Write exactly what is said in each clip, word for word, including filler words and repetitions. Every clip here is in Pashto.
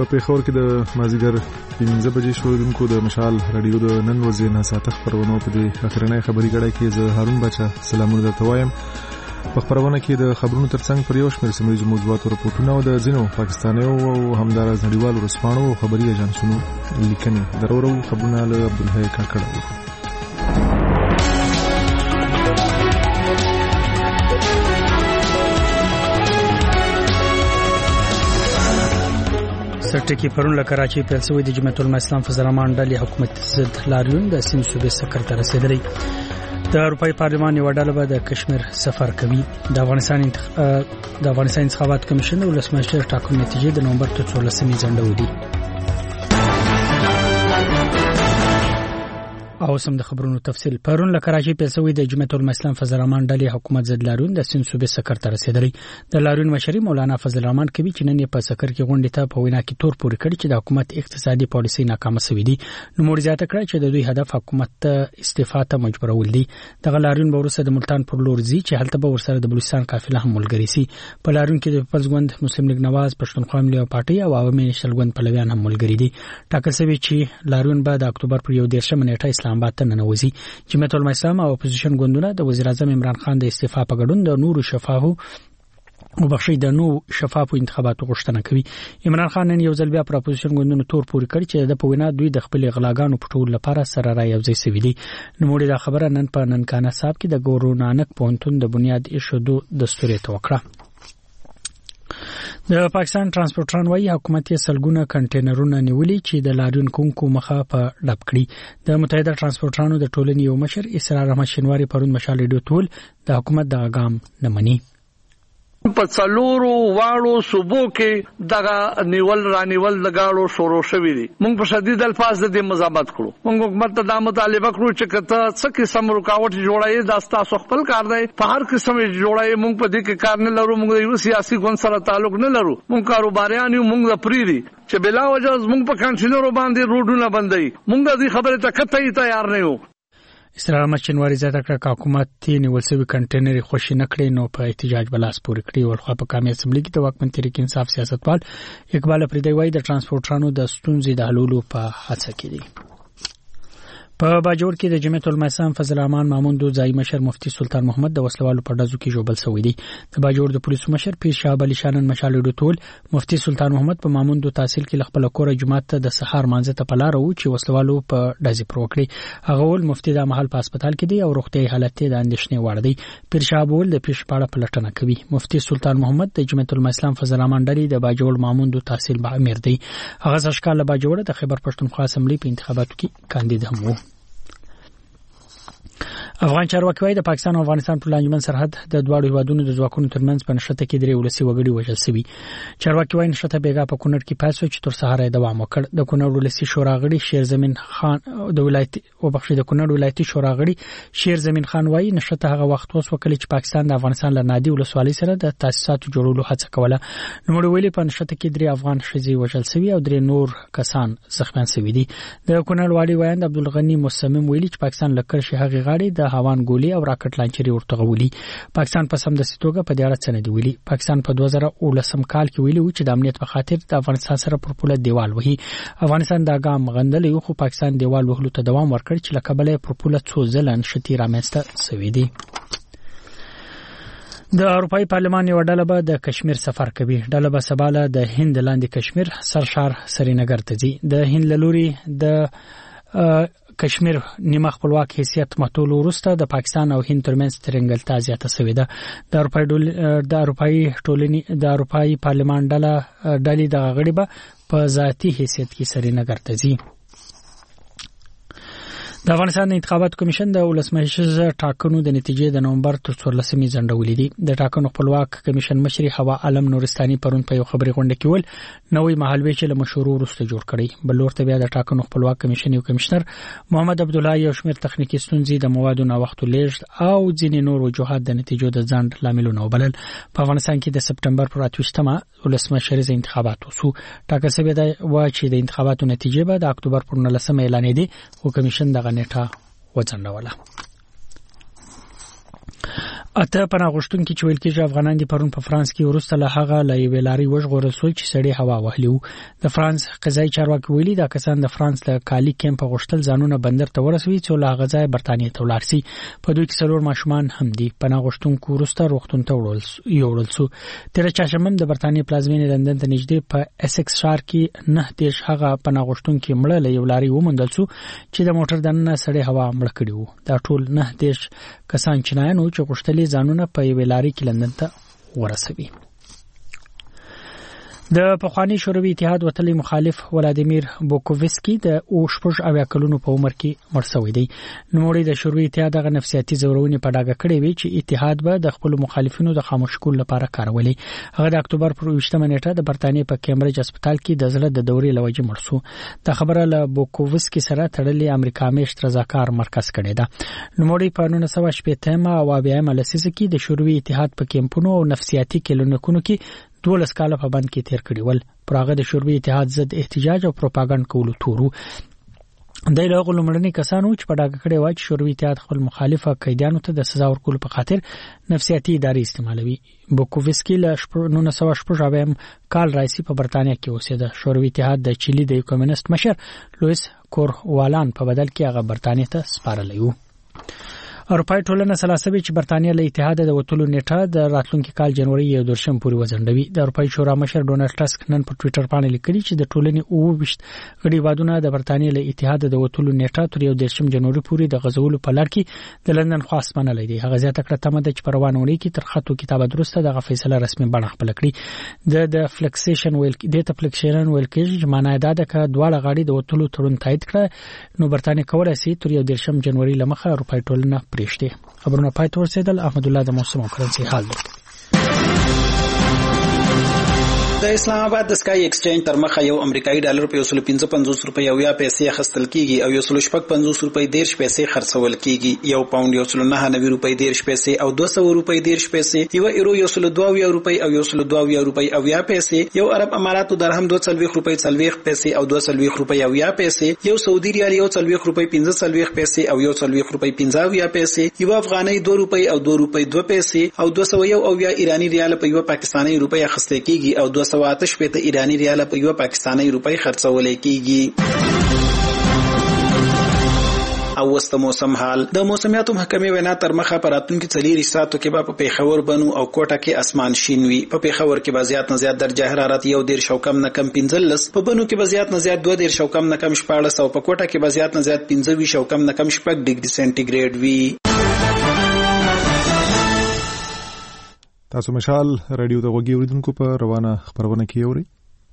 په پیښور کې د مازیګر پنځه بجې شروع د مشال رادیو د نن ورځې ناساته خبرونه په دې اخرنۍ خبري غړای کې زه هارون بچا سلامونه درته وایم. په خبرونه کې د خبرونو ترڅنګ پر یو شمېر سیمه موضوعات او راپورټونه او د ځینو پاکستانیو او همدارس نړیوالو رسنیو او خبري ایجنسونو لیکنې درورو خبرونه له عبدالحی کاکړ. سرټکی پرون له کراچۍ پیل شوی د جمعیت العلماء اسلام فضل الرحمن ډلې حکومت ضد لاریون د سیند صوبې سکر ته رسیدلی. د اروپای پارلمان یو ډله به د کشمیر سفر کوي. د افغانستان انتخ... د افغانستان انتخابات کمیشن د ولسمشر ټاکنو نتیجې د نومبر تر څوارلسمې ځنډولې. او سم د خبرونو تفصیل. پرون له کراچۍ پیل شوی د جمعیت العلماء اسلام فضل الرحمن ډلې حکومت ضد لاریون د سیند صوبې سکر ته رسیدلی. د لاریون مشري مولانا فضل الرحمن کوي چې نن په سکر کې غونډه ته په وینا کې تور پورې کړی چې د حکومت اقتصادي پالیسي ناکامه شوې دي. نو مور زیاته کړی چې د دوی هدف حکومت ته استعفا ته مجبورول دي. د لاریون وروسته د ملتان پر لور ځي چې هلته به ورسره د بلوچستان قافله هم ملګری سي. په لاریون کې د پیپلز ګوند، مسلم لیگ نواز، پښتونخوا ملي پارټي او عوامي نېشنل ګوند پلویان هم ملګری دي. ټاکل شوی چې لاریون به د اکتوبر پر یو دیرشمه نیټه اسلام آباد ته ننوځي. جمعیت العلماء اسلام او اپوزیشن ګوندونه د وزیر اعظم عمران خان د استعفا په ګډون د نورو شفافو او بخښي د نو شفافو انتخاباتو غوښتنه کوي. عمران خان نن یو ځل بیا پر اپوزیشن ګوندونو تور پورې کړی چې د په وینا دوی د خپل غلاګانو پټول لپاره سره را یوځای شوي دي. نو موږ دا خبره نن په ننکانه صاحب کې د ګورو نانک پوهنتون د بنیاد ایښودو دستور ته وکړه. د پاکستان ترانسپورټران وايي حکومت یې سلګونه کنټینرونه نیولي چې د لاریون کوونکو مخه په ډب کړي. د متحده ترانسپورټرانو د ټولنې یو مشر اسرار احمد شینواری پرون مشال ریډیو ټول د حکومت د غام نه مني. په څلورو واړو صوبو کې دغه نیول رانیول د گاړو شروع شوې دي. موږ په شدید الفاظ د مزاحمت کړو. موږ حکومت ته د مطالبه کړو چې کته څه قسم رکاوټ جوړایي دا تاسو خپل کار دی. په هر قسم جوړایي موږ په دې کې کار نه لرو. موږ یو سیاسي ګوند سره تعلق نه لرو. موږ کاروباریان یو. موږ پریری چې بلا وجه موږ په کانټینرو باندې روډونه بندي. موږ د خبره ته کته تیار نه یو. اسرار احمد شینواری زیاته کړه چې حکومت یې نیول شوی کنټینر خوشی نه کړي نو په احتجاج بلاس پورې کړی. ولخوا په قومي اسمبلی کې د واکمن تحریک انصاف سیاستوال اقبال فریدی وايي د ترانسپورټرانو د ستونزې د حلولو په هڅه کې دي. په باجوړ کې د جمعیت العلماء اسلام فضل الرحمن مامون دو ځای مشر مفتی سلطان محمد د وسلوالو په ډزو کې جوړبل شوی دی. د باجوړ د پولیسو مشر پیر شاه علي شانن مشال ډوټول مفتی سلطان محمد په مامون دو تحصیل کې خپل کور جمعیت ته د سحر مانځه ته پلار وو چې وسلوالو په ډزې پر وکړي. هغه ول مفتی د محل په هسپتال کې دی او روغتي حالت د اندېښنې وړ دی. پیر شاه بول د پیش پاړه پلټنه کوي. مفتی سلطان محمد د جمعیت العلماء اسلام فضل الرحمن ډلې د باجوړ مامون دو تحصیل به امیر دی. هغه ځکه باجوړ د خیبر پښتونخوا اسمبلی په انتخاباتو کې کاندید هم وو. افغان چارواکي وايي د پاکستان او افغانستان په لانجمن سرحد د دواړو هیوادونو د ځواکونو ترمنځ په نښته کې درې ولسي وګړي وژل شوي. چارواکي وايي نښته بیګا په کونړ کې پاتې چې تر سهار دوام وکړ. د کونړ ولسي شورا غړي شیر زمين خان د ولایت او بخښي د کونړ ولایتي شورا غړي شیر زمين خان وايي نښته هغه وخت اوس وکړي چې پاکستان د افغانستان له نادي ولسوالۍ سره د تاسیساتو جوړولو هڅه کوله. نو موږ ویلي په نښته کې درې افغان ښځې وژل شوي او درې نور کسان زخمیان شوي دي. د کونړ والي وایند عبدالغنی مصمم ویلي چې پاکستان لکه شي هغه غاړي د هوان ګولي او راکټ لانچري ورته غولي. پاکستان په سمدستي توګه په دې اړه څه نه دی ویلي. پاکستان په دوه زره اوولسم کال کې ویلي و چې د امنیت په خاطر د افغانستان سره پر پوله دیوال وهي. افغانستان دا ګام غندلی خو پاکستان دیوال وهلو ته دوام ورکړ چې لکه بلې پر پوله څو ځله نښتې رامنځته شوې دي. د اروپای پارلمان یو ډله به د کشمیر سفر کوي. ډله به سباله د هند لاندې کشمیر سرشار سرینګر ته ځي. د هند لوري د کشمیر نیمه خپلواک حیثیت متول وروسته د پاکستان او هند ترمنځ ترنګلتا زیاته شوې ده. د اروپای د اروپای ټولنې د اروپای پارلمان ډله ډلې د غړي به په ذاتی حیثیت کې سرینګر ته ځي. د افغانستان انتخابات کمیشن د ولسمشر ټاکنو د نتیجې د نومبر تر څوارلسمې ځنډولې دي. د ټاکنو خپلواک کمیشن مشر حوا عالم نورستاني پرون په یو خبري غونډه کې ول نوې مهالويش له مشورو وروسته جوړ کړي. بل ورته بیا د ټاکنو خپلواک کمیشن یو کمشنر محمد عبدالله یو شمېر تخنیکی ستونزې د موادو نه وختو لیږد او ځینې نور وجوهات د نتیجو د ځنډ لاملونه وبلل. په افغانستان کې د سپټمبر پر اتوشتمه ولسمشریزه انتخابات وسو. ټاکل شوی دی چې د انتخاباتو نتیجې به د اکتوبر پر نولسمه اعلان دي او کمیشن دغه نیټه وځنډوله. اته پناه غوښتونکي چې ویل کېږي افغانان دي پرون په فرانس کې ورسته له هغه لا یو لاري وژغورل شو چې سړی هوا وهلیو. د فرانس قضایي چارواکي ویلي دا کسان د فرانس له کالی کیمپ غوښتل ځانونه بندر ته ورسوي چې له هغه ځای برتانیې ته ولاړ شي. په دوی کې څلور ماشومان هم دي. پناه غوښتونکو ورسته روغتون ته وړل شو. تیر چاشمن د برتانیې پلازمینې لندن ته نږدې په اسکس ښار کې نه دیش هغه پناه غوښتونکي مړه له یو لاري وموندل شو چې د موټر دننه سړی هوا مړ کړی وو. دا ټول نه دیش کسان چنایانو چې غوښتل ځانونه په یوه لاري کې لندن ته ورسوي. د پخوانی شوروي اتحاد وتلی مخالف ولادیمیر بوکووسکی د اوشپوش اویا کلونو په عمر کې مړ شوی دی. نوموړی د شوروي اتحاد غ نفسیاتي زورونې په ډاګه کړې وی چې اتحاد به د خپل مخالفینو د خاموش کول لپاره کارولې. هغه د اکتوبر پر اووه نیټه د برتانیې په کیمبرج هسپتال کې د زړه د دورې لوجه مړ شو. د خبره له بوکووسکی سره تړلې امریکا میشت رضاکار مرکز کړی ده. نوموړی په نولس سوه شپږ او اویا لسیزه کې د شوروي اتحاد په کیمپونو او نفسیاتي کلینیکونو کې دولس کاله په بند کې تیر کړی ول. پر هغه د شوروي اتحاد ضد احتجاج او پروپاګاندا کولو تورو. د لغو لمړني کسانو چې په ډاګه کړي وای چې شوروي اتحاد خپل مخالفه قیدیانو ته د سزا ورکولو په خاطر نفسیاتي ادارې استعمالوي. بوکووسکی له نولس سوه شپږ کال راځي په برتانیې کې اوسېده. شوروي اتحاد د چيلي د کمونیست مشر لوئیس کوروالان په بدل کې هغه برتانیې ته سپارلی وو. اروپای ټولنه سلاسبه چې برتانیې له اتحاد د وټولو نیټه د راتلونکي کال جنوري یو درشم پورې وځنډوي. د اروپای شورا مشر ډونالد ټاسک نن په ټوئیټر باندې لیکلي چې د ټولنې اوه ویشت غړي وادونه د برتانیې له اتحاد د وټولو نیټه تر یو درشم جنوري پورې د غزولو په لړ کې د لندن خاص منلې دي. هغه زیاته کړه تمه ده چې په روانه وري کې تر خطو کتابه درسته د فیصله رسمي بڼه خپل کړي. د د فلکسیشن ویل د تفلکسیشن ویل کې چې معنی دا ده چې دواړه غړي د وټولو تړون تایید کړ نو برتانیې کولای شي تر یو درشم جنوري لمخه اروپای ټولنه پریشته. خبرونه پای ته ورسېدل. احمد الله د موسم او کرنسي حال دی. د اسلام آباد د سکای ایکسچینج تر مخه یو امریکایي ډالر په یو سل پنځه پنځوس روپۍ او یا پیسې اخیستل کیږي او یو سل شپږ پنځوس روپۍ دیرش پیسې خرڅول کیږي. یو پاوند یو سل نهه نوي روپۍ دیرش پیسې او دوه سوه روپۍ دیرش پیسې. یو ایرو یو سل دوه اویا روپۍ او یو سل دوه اویا روپۍ او یا پیسې. یو عرب اماراتو درهم دوه څلوېښت روپۍ څلوېښت پیسې او دوه څلوېښت روپۍ او یا پیسې. یو سعودي ریال یو څلوېښت روپۍ پنځه څلوېښت پیسې او یو څلوېښت روپۍ پنځه اویا پیسې. یو افغانۍ دوه روپۍ او دوه روپۍ دوه پیسې او دوه سوه یو اویا ایرانی ریال په یو پاکستاني روپۍ اخیستل کیږي او دوه سوه اته شپېته ایرانی ریال په یو پاکستاني روپۍ خرڅول کیږي. او وست موسم حال. د موسمیاتو محکمې وینا تر مخه پر راتلونکي څلور ساعتو کې به په پیښور بنو او کوټه کې اسمان شین وي. په پیښور کې به زیات نه زیات درجه حرارت یو ډیر شو کم نه کم پنځلس، په بنو کې به زیات نه زیات دوه ډیر شو کم نه کم شپاړس او په کوټه کې به زیات نه زیات پنځه وي شو کم نه کم شپږ ډیګري سنټیګریډ وي. تاسو مشال رادیو د غوږی اوریدونکو په روانه خبرونه کې اوري.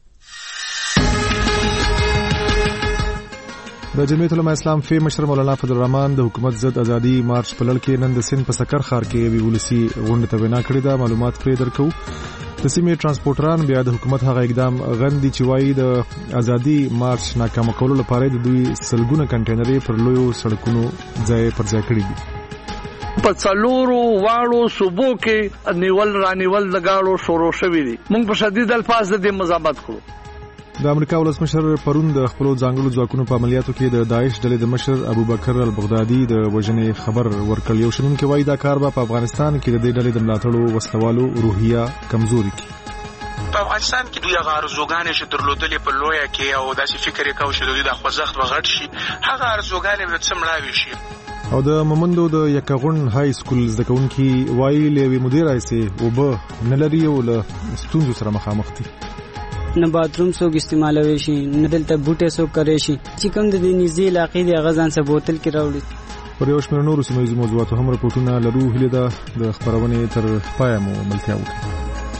د جمعیت العلماء اسلام فی مشر مولانا فضل الرحمن د حکومت ضد ازادي مارچ په لړ کې نن د سند په سکر ښار کې وی ولسی غونډه ته وینا کړې ده. معلومات پرې درکو. د سیمې ترانسپورټران بیا د حکومت هغه اقدام غندي چې وایي د ازادي مارچ ناکام کولو لپاره د دوی سلګونه کنټینرې پر لویو سړکونو ځای پر ځای کړي دي. په څلورو واړو صوبو کې نیول رانیول د گاړو شروع شوې دي. موږ په شدید الفاظ د مزاحمت کوو. د امریکا ولسمشر پرون د خپل ځانګړو ځواکونو په عملیاتو کې د داعش ډلې د مشر ابوبکر البغدادي د وژنې خبر ورکړ. یو شنن کې وایي دا کار به په افغانستان کې د دې ډلې د ملاتړو وسلوالو روحیه کمزوري کړي. په افغانستان کې دوی هغه ارزوګانې چې درلودلې په لویه کې او داسې فکر یې کاوه چې دوی د خوځښت وغټ شي، هغه ارزوګانې به څه مړاوي شي. او د مومندو د یکغون های سکول زده کوونکي وایي لوی مدیر ایسي او به نلري او له ستونزو سره مخامخ دي. نه باتروم څوک استعمالوي شي، نه دلته بوټي څوک کوي شي چې کوم د دې نږدې علاقې د غزان څخه بوتل کې راوړي. پر یو شمېر نورو سیمه موضوعاتو هم راپورټونه لرو. هیله ده د خبرونې تر پایه مو ملتیا وکړي.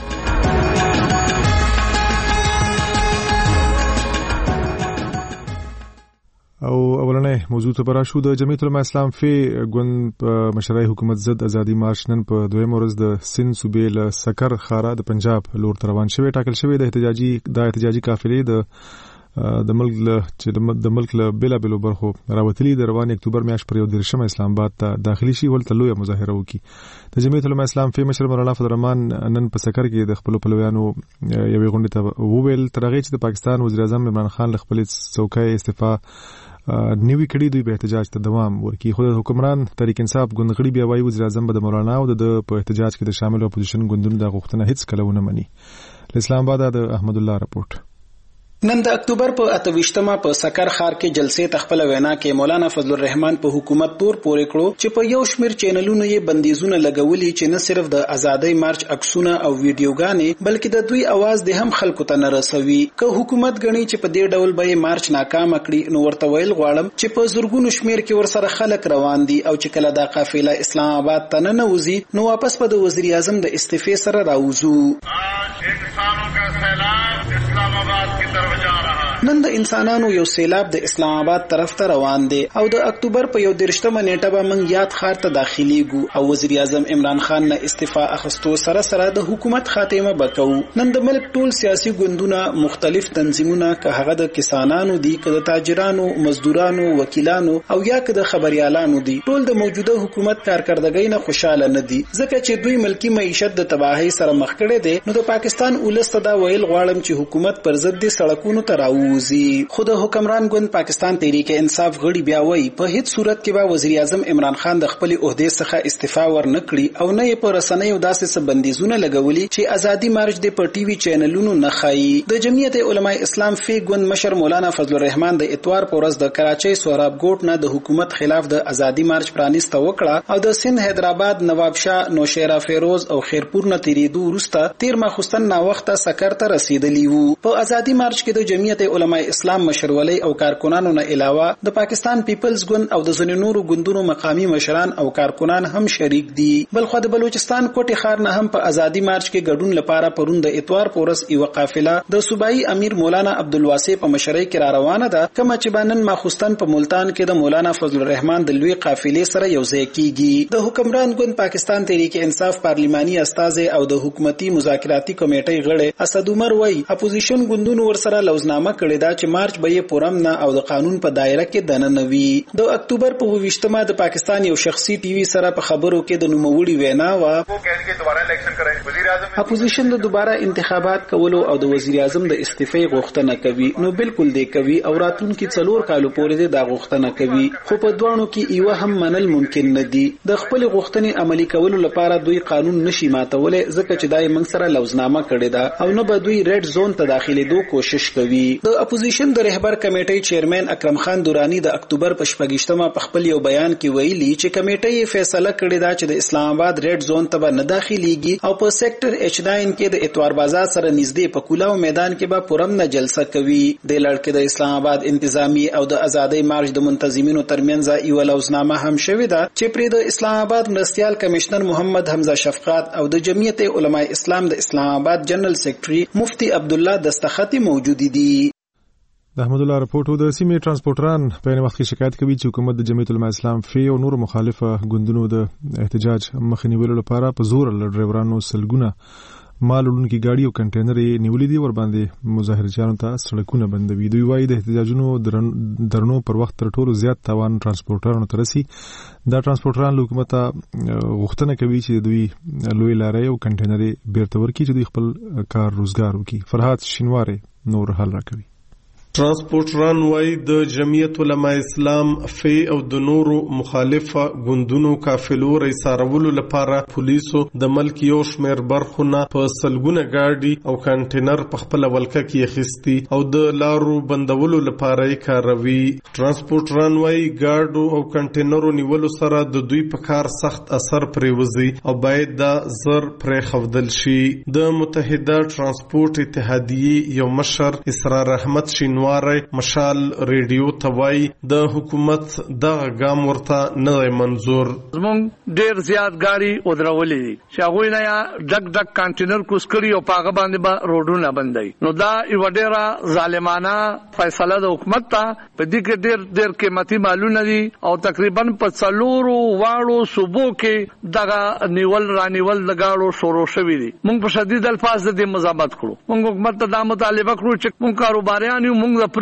او اولنې موضوع ته براشو. د جمعیت العلماء اسلام فی ګوند په مشرۍ حکومت ضد ازادي مارچ نن په دویم ورځ د سند صوبې له سکر خاره د پنجاب لور ته روان شوی. ټاکل شوی د احتجاجي د احتجاجي قافلې د د ملک له چې د ملک له بلا بلو برخو راوتلي د روان اکتوبر میاشت پر یو درشم اسلام آباد ته داخلي شي ولته لوی مظاهره وکړي. د جمعیت العلماء اسلام فی مشر مولانا فضل الرحمن نن په سکر کې د خپل پلویانو یوې غونډې ته وویل تر هغه چې د پاکستان وزیر اعظم عمران خان له خپل څوکۍ استعفا نیوي کړي دوی به احتجاج ته دوام ورکړي. خو حکمران تحریک انصاف ګوندغړي بیا وایي وزیر اعظم به د مولانا او د په احتجاج کې د شامل اپوزیشن ګوندونو د غوښتنه هیڅ کله ونه مني. اسلام آباد د احمد الله رپورټ. نن د اکتوبر په اتویشتمه په سکر ښار کې جلسې تخپل وینا کې مولانا فضل الرحمن په حکومت تور پورې کړو چې په یو شمیر چینلونو یې بندیزونه لګولي چې نه صرف د ازادۍ مارچ عکسونه او ویډیوګانې بلکې د دوی आवाज د هم خلکو ته نه رسوي. که حکومت غني چې په دې ډول به مارچ ناکام کړي نو ورته ویل غواړم چې په زورګونو شمیر کې ورسره خلک روان دي او چې کله دا قافله اسلام آباد ته نه نوځي نو واپس په د وزیر اعظم د استعفا سره راوځو. نن د انسانانو یو سیلاب د اسلام آباد طرف ته روان دی او د اکتوبر په یو درشتمه نیټه به موږ یاد ښار ته داخليږو او وزیر اعظم عمران خان نه استعفا اخستو سره سره د حکومت خاتمه بکو. نن د ملک ټول سیاسي ګوندونه مختلف تنظیمونه که هغه د کسانانو دي که د تاجرانو مزدورانو وکیلانو او یا که د خبريالانو دي ټول د موجوده حکومت کارکردګۍ نه خوشاله نه دي ځکه چې دوی ملکی معیشت د تباہی سره مخ کړي دي. نو د پاکستان ولست دا ویل غواړم چې حکومت پر ضد د سړکونو ته راو خود حکمران ګوند پاکستان تحریک انصاف غړي بیا وایي په هیڅ صورت کې به وزیر اعظم عمران خان د خپل عہده څخه استعفا ورنکړي او نه یې په رسنیو داسې څه بندیزونه لګولي چې ازادي مارچ د په ټي وي چینلونو نه خایي. د جمعیت علماء اسلام فی ګوند مشر مولانا فضل الرحمن د اتوار په ورځ د کراچۍ سوراب ګوټ نه د حکومت خلاف د ازادي مارچ پرانیسته وکړه او د سند حیدرآباد نواب شاه نوشیرا فیروز او خیرپور نه تیریدو وروسته تیر ماخستن نا وخت سکر ته رسیدلی وو. په ازادي مارچ کې د جمعیت علماء اسلام مشرولي او کارکونانو نه علاوه د پاکستان پیپلز ګوند او د ځینو نورو ګوندونو مقامی مشران او کارکونان هم شریک دي. بلخو د بلوچستان کوټي ښار نه هم په ازادي مارچ کې ګډون لپاره پرون د اتوار پورس یو قافله د صوبایي امیر مولانا عبدالواسع په مشرۍ کې را روانه ده کوم چې بانن ماخستن په ملتان کې د مولانا فضل الرحمن د لوی قافلې سره یو ځای کیږي. د حکمران ګوند پاکستان تحریک انصاف پارلیماني استاذ او د حکومتي مذاکراتي کمیټې غړي اسد عمر وای اپوزیشن ګوندونو ورسره لوزنامه کړې ده چې مارچ به یې پورم نه او د قانون په دایره کې دننوي. د اکتوبر په ویشتمه د پاکستان یو شخصي ټي وي سره په خبرو کې د نوموړي وینا و اپوزیشن د دوباره انتخابات کولو او د وزیر اعظم د استعفا غوښتنه کوي نو بالکل دی کوي او راتلونکي څلور کالو پورې د غوښتنه کوي خو په دوانو کې یو هم منل ممکن نه دي. د خپل غوښتنې عملی کولو لپاره دوی قانون نشي ماتولای ځکه چې دای موږ سره لوزنامه کړې ده او نه به دوی ریډ زون ته داخليدو کوشش کوي. د اپوزیشن د رهبر کمیټې چیرمن اکرم خان دورانی د اکتوبر په شپږشتمه په خپل یو بیان کې ویلي چې کمیټې فیصله کړې ده چې د اسلام آباد ریډ زون ته نه داخليږي او په سېکټر ایچ ناین کې د اتوار بازار سره نږدې په کولاو میدان کې به پرم نه جلسه کوي. د لړکې د اسلام آباد انتظامی او د ازادۍ مارچ د منتظمینو ترمنځ یو لوزنامه هم شوې ده چې پر د اسلام آباد مرستيال کمشنر محمد حمزه شفقات او د جمعیت علماء اسلام د اسلام آباد جنرال سیکریټري مفتی عبد الله دستخطي موجود دي. د احمد الله رپورټ د سیمې ترانسپورټران په یوه وخت کې شکایت کوي چې حکومت د جمعیت علماء اسلام فی او نور مخالفه ګوندونو د احتجاج مخه نیولو لپاره په زور له ډرایورانو سلګونه مال وړونکي ګاډي او کنټینر نیولې دي ور باندې مظاهرچیانو ته سړکونه بندوي. دوی وایي د احتجاجونو درنو پر وخت تر ټولو زیات تاوان ترانسپورټرانو ته رسي. دا ترانسپورټران له حکومت غوښتنه کوي چې دوی لوی لارې او کنټینر بیرته ورکړي چې دوی خپل کار روزګار وکړي. فرحات شینواره نور حل راکوي. ترانسپورټران وای د جمعیت علماء اسلام فی او د نورو مخالفه ګوندونو قافلو ریسارولو لپاره پولیسو د ملک یو شمیر برخونه په سلګونه گاډي او کنټینر په خپل ولکه کې خستی او د لارو بندولو لپاره یې کاروي. ترانسپورټران وای گاډو او کنټینرو نیولو سره د دوی په کار سخت اثر پریوزي او باید دا زر پرې خودل شي. د متحده ترانسپورټ اتحادیه یو مشر اسرار احمد شین مشال ریډیو توای د حکومت دغه ګام ورته نه منظور. زمونږ ډیر زیات گاڑی ودرولې دي چې هغه نه یا ډک ډک کنټینر کوسکړي او پاغه باندې به روډونه بندي. نو دا یو ډیره ظالمانه فیصله د حکومت ته په دې کې ډیر ډیر قیمتي مالونه دي او تقریبا په څلورو واړو صوبو کې دغه نیول رانیول لګاړو شروع شوې دي. موږ په شدید الفاظ د مزامت کړو. موږ حکومت ته دا مطالبه کړو چې موږ کاروباریان یو موږ د پریری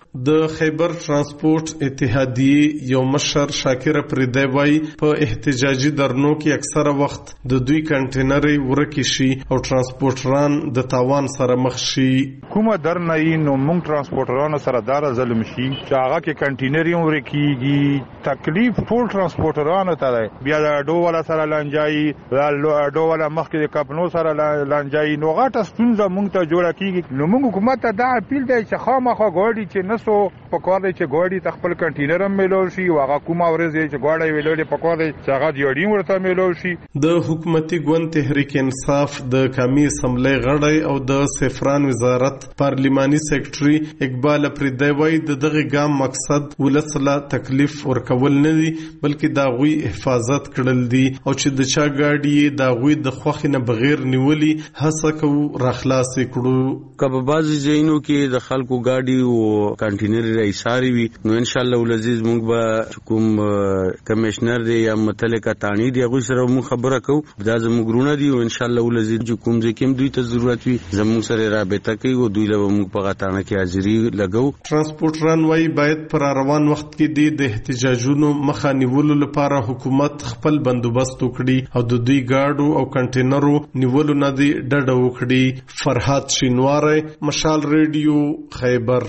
د خیبر ترانسپورت اتحادیه یو مشر شاکر پردی وای په احتجاجي درنو کې اکثره وخت د دوی کنټینري ورکی شي او ترانسپورټران د تاوان سره مخ شي. کومه درنه نو موږ ترانسپورټرانو سره دار ظلم شي چې هغه کې کنټینري ورکیږي، تکلیف ټول ترانسپورټرانو ته دی. بیا د اډو والا سره لانجایي، اډو والا مخکې د کپنو سره لانجایي، نو غټه ستونزه موږ ته جوړه کیږي. نو موږ حکومت ته دا اپیل دی چې خامخا ګاډي چې نسو پکور دی چې ګاډي تخپل کنټینر هم میلول شي، هغه کومه ورځ چې ګاډي ویلول پکور دی چې هغه دیوډي ورته میلول شي. د حکومتي ګوند تحریک انصاف د قومي اسمبلی غړی او د سفران وزارت پارلیماني سیکریټري اقبال پردی وای د دغه ګام مقصد ولسله تکلیف ورکول نه دي بلکې دا غوي حفاظت کړل دي او چې د چا ګاډي دا غوي د خوخي نه بغیر نیولي هڅه کوو راخلاص کړو. کله بعضی ځینو کې د خلکو ګاډي او کنټینر رئیساري وي نو ان شاء الله ولزیز موږ به کوم کمشنر دی یا متعلقه تانی دی هغه سره موږ خبره کوو. دا زموږ ګرونه دي او ان شاء الله ولزیز چې کوم ځکه دوی ته ضرورت وي زموږ سره رابطه کوي او دوی له موږ په غاټانه کې حاضری لګو. ترانسپورټران وای باید پر روان وخت کې د احتجاجونو مخه نیولو لپاره حکومت خپل بندوبست وکړي او د دوی گاډو او کنټینرو نیولو نه دی ډډه وکړي. فرحات شینواره، مشال ریډیو، خیبر.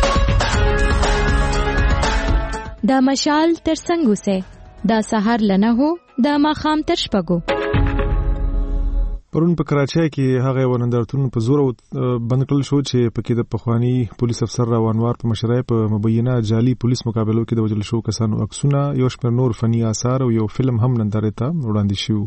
دا مشال تر څنګه سه دا سحر لنه هو دا ماخام تر شپګو. پرون په کراچۍ کې هغه ونندارتون په زور بند کړل شو چې پکې د پخوانی پولیس افسر راوانوار په مشرۍ په مبینه جعلي پولیس مقابلو کې د وجل شو کسانو عکسونه، یو شمېر نور فني آثار او یو فلم هم نندارې ته وړاندې شو.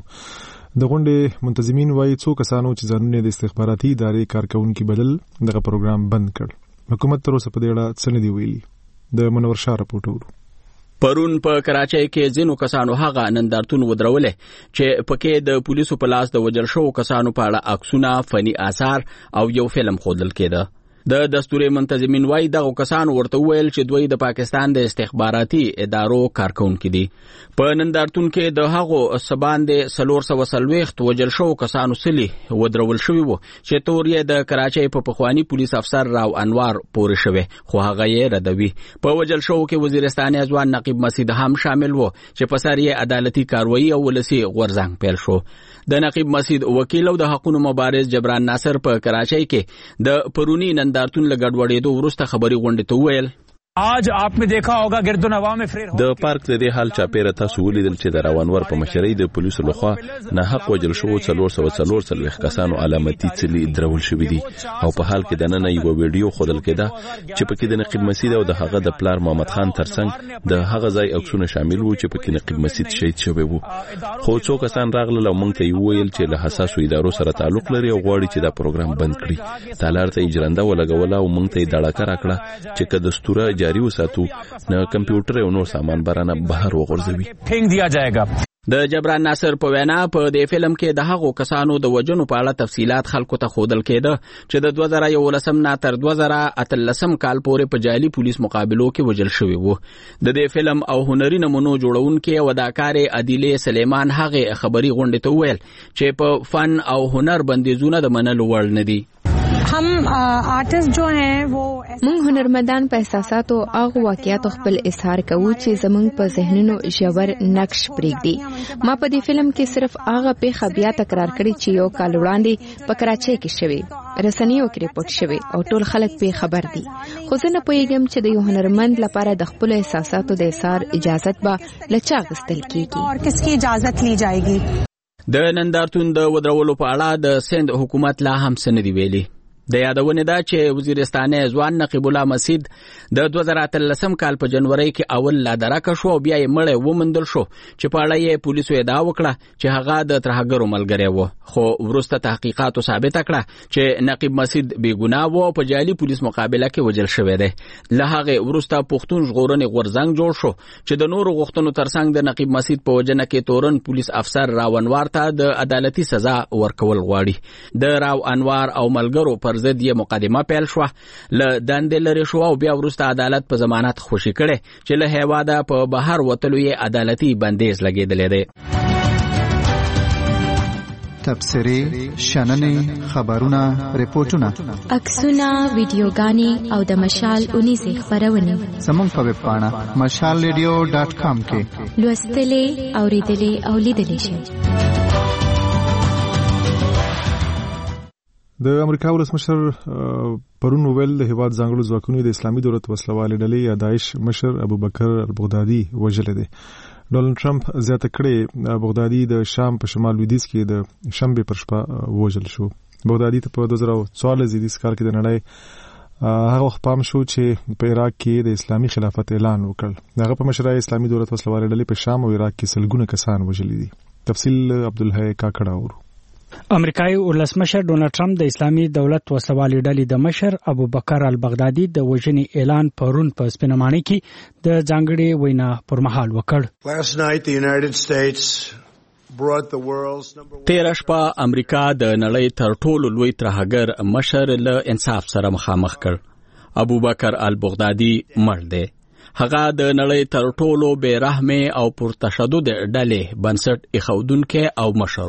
د غونډې منتظمین وایي څو کسانو چې ځانونه د استخباراتي ادارې کارکونکي بدل دغه پروګرام بند کړ. حکومت تر اوسه په دې اړه څه نه دی ویلي. د منور شاه راپورټ ورو. پرون په کراچۍ کې ځینو کسانو هغه نندارتون ودرولې چې پکې د پولیسو په لاس د وجل شو کسانو په اړه عکسونه، فني آثار او یو فلم ښودل کېده. د دستوري منتظمین وای دغه کسان ورته ویل چې دوی د پاکستان د استخباراتي ادارو کارکونکي دي. په نندارتون کې د هغو سبان د سلور سو وسلويخت وجل شو کسانو سلی ودرول شوی وو چې تور یې د کراچۍ په پخوانی پولیس افسر راو انوار پورې شوی خو هغه یې ردوي. په وجل شو کې وزیرستاني ځوان نقیب مسعود هم شامل وو چې په سر یې عدالتي کاروایی او ولسی غورځنګ پیل شو. د نقیب مسعود وکیل او د حقوقو مبارز جبران ناصر په کراچۍ کې د پرونی نندارتون لګډوړېدو وروسته خبري غونډې ته ویل आज आपने देखा होगा गिरदो नवा में फ्रेर د پارک د دې حال چاپیره تاسو ولیدل چې د روانور په مشرۍ د پولیسو لخوا نه حق وجل شو څلور سو څلور څلويخ کسانو علامتي څلي درول شوې دي او په حال کې د نن یو ویډیو خودل کېده چې پکې د نقیب مسعود او د هغه د پلار محمد خان ترڅنګ د هغه ځای عکسونه شامل وو چې پکې نقیب مسعود شهید شوی وو. خو څو کسان راغله او موږ ته یې ویل چې له حساسو ادارو سره تعلق لري او غواړي چې دا پروګرام بند کړي. تالار ته اجرنده ولګوله او موږ ته دړه راکړه چې که دستور جاری وساتو نه کمپیوټر او نور سامان برانه بهر وغورځوي. پھینک دیا جائے گا. د جبران ناصر په وینا په دې فلم کې د هغو کسانو د وجنو په اړه تفصيلات خلکو ته خودل کېده چې د دوه زره یولسم نه تر دوه زره اتلسم کال پورې په جعلي پولیس مقابلو کې وجل شوی وو. د دې فلم او هنري نمونو جوړونکي او اداکار عادله سلیمان هغه خبري غونډه ته ویل چې په فن او هنر بندیزونه د منلو وړ نه دي. हम आर्टिस्ट जो हैं वो موږ هنرمندان په احساساتو او واقعیاتو خپل اظهار کوو چې زموږ په ذهنونو ژور نقش پرېږدي. ما په دې فلم کې صرف هغه پیښه بیا تکرار کړې چې یو کال وړاندې په کراچۍ کې شوې، رسنیو کې ریپورت شوی او ټول خلک په خبر دي. خو زه نه پوهیږم چې د یو هنرمند لپاره د خپل احساساتو د اظهار اجازه به لچا غوښتل کیږي او کسکی اجازه لی جایږي. د نندارتون د ودرولو په اړه د سند حکومت لا هم څه نه دی ویلي. د یادونه ده چې وزیرستاني ځوان نقیب الله مسعود د دوه زره اتلسم کال په جنوري کې اول لا درک شو او بیا یې مړ ومندل شو چې په اړه یې پولیسو ادعا وکړه چې هغه د ترهګرو ملګری و. خو ورسته تحقیقاتو ثابت کړه چې نقیب مسعود بې ګناه و او په جعلي پولیس مقابله کې وجل شوی دی. له هغه ورسته پښتون ژغورنې غورځنګ جوړ شو چې د نورو غوښتنو ترڅنګ د نقیب مسعود په وجنه کې تورن پولیس افسر راو انوار ته د عدالتي سزا ورکول غواړي. د راو انوار او ملګرو پر ضد یې مقدمه پیل شو، له دندې لري شو او بیا ورسته عدالت په ضمانت خوشي کړي چې له هیواده په بهر وتلو یې عدالتي بندیز لګیدلې ده. تبصرې شننې خبرونه ریپورتونه عکسونه ویډیوګانې او د مشال اونیزې خبرونه زموږ په ویب پاڼه مشال ریډیو ډاټ کام کې لوستلې اوریدلې او لیدلې شئ. د امریکا ولسمشر پرون ویل د هیواد ځانګړو ځواکونو د اسلامي دولت وسلوالې ډلې یا داعش مشر ابوبکر البغدادي وژل دي. ډونالد ټرمپ زیاته کړې بغدادي د شام په شمال لویدیځ کې د شنبه پر شپه وژل شو. بغدادي ته په دوه زره څوارلس زیدیس کال کې د نړۍ هغه وخت پام شو چې په عراق کې د اسلامي خلافت اعلان وکړ. هغه په مشرۍ اسلامي دولت وسلوالې ډلې په شام او عراق کې سلګونه کسان وژل دي. تفصیل عبدالحی کاکړه ورو. امریکایي ولسمشر ډونالد ټرمپ د اسلامي دولت وسلوالې ډلې د مشر ابوبکر البغدادي د وژنې اعلان پرون په سپینمانه کې د ځانګړي وینا پر مهال وکړ. تیر شپه امریکا د نړۍ تر ټولو لوی ترهګر مشر له انصاف سره مخامخ کړ. ابوبکر البغدادي مړ دی. هغه د نړۍ تر ټولو بې رحمه او پر تشدد ډلې بنسټ ایښودونکی او مشر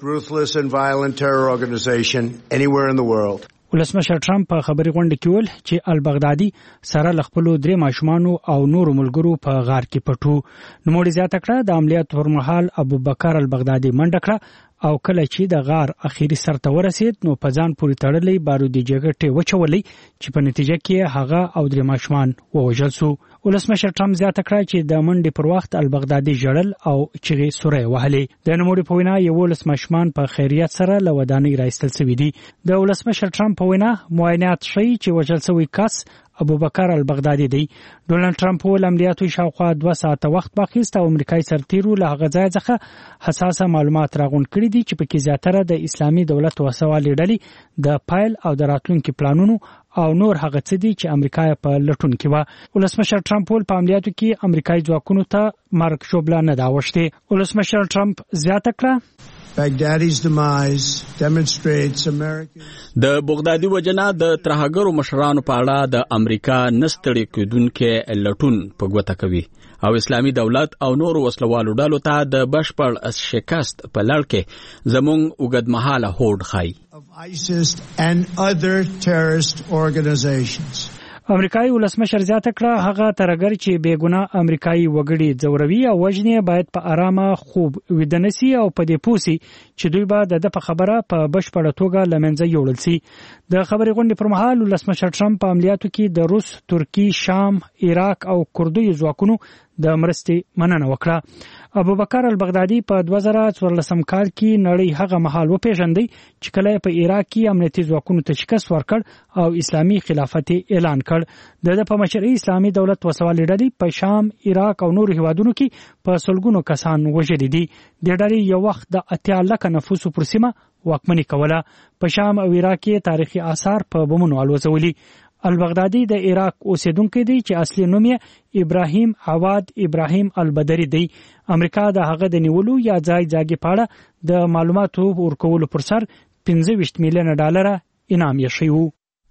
و. ولسمشر ټرمپ په خبري غونډه کې ویل چې البغدادي سره ل خپل درې ماشومانو او نور ملګرو په غار کې پټو. نوموړي زیاته کړه د عملیات پر مهال ابوبکر البغدادي منډه کړه او کله چې د غار اخیری سر ته ورسید نو په ځان پورې تړلې بارودي جګړې وچولې چې په نتیجه کې هغه او درې ماشومان ووژل شو. ولسمشر ټرمپ زیاته کړه چې د منډې پر وخت البغدادي ژړل او چغې سورې وهلې. د نوموړي په وینا یوولس ماشومان په خیریت سره له ودانۍ راایستل شوي دي. د ولسمشر ټرمپ په وینا معاینات ښیي چې وژل شوی کس ابوبکر البغدادي دی. ډونالد ټرمپ ول عملیاتو شاوخوا دوه ساعته وخت واخیست او امریکایي سرتیرو له هغه ځای څخه حساسه معلومات راغونډ کړي دي چې پکې زیاتره د اسلامي دولت وسوالې ډلې د پایل او د راتلونکو پلانونو او نور هغه څه دي چې امریکا په لټون کې و. ولسمشر ټرمپ ول په عملیاتو کې امریکایي ځواکونو ته مرګ شوبله نه دا وشته. ولسمشر ټرمپ زیاته کړه Baghdadi's demise demonstrates America. د بغدادي وجنا د ترهګرو مشرانو په اړه د امریکا نستړي کېدونکو لټون په ګوته کوي او اسلامي دولت او نور وسلوالو ډلو ته د بشپړ شکست په لړ کې زموږ وګدمحاله هوډ خای. Of ISIS and other terrorist organizations. امریکایي ولسمشر زیاته کړه هغه ترهګر چې بیګناه امریکایي وګړي ځوروي او وژنې باید په آرامه خوب ویدنسي او په دې پوسي چې دوی به د په خبره په بشپړه توګه لمنځه یوړل سي. د خبري غونډې پر مهال ولسمشر ټرمپ په عملیاتو کې د روس، ترکی، شام، عراق او کردوي ځواکونو د مرستې مننه وکړه. ابوبکر البغدادي په دوه زره څوارلسم کال کې نړۍ هغه مهال وپیژندی چې کله په عراق کې امنیتي ځواکونو ته شکست ورکړ او اسلامي خلافت اعلان کړ. د په مشرۍ اسلامي دولت وسوالې ډلې په شام، عراق او نور هیوادونو کې په سلګونو کسان وژل دي. د ډلې یو وخت د اتیا لکه نفوسو پر سیمه واکمني کوله. په شام او عراق کې تاریخي آثار په بمونو الوزولي. البغدادي د عراق اوسیدونکو دی چې اصلي نوم یې ابراهیم عواد ابراهیم البدری دی. امریکا د هغه د نیولو یا ځای ځاګي پاړه د معلوماتو ورکولو پر سر پنځه ویشت میلیون ډالر انعام یې شوی.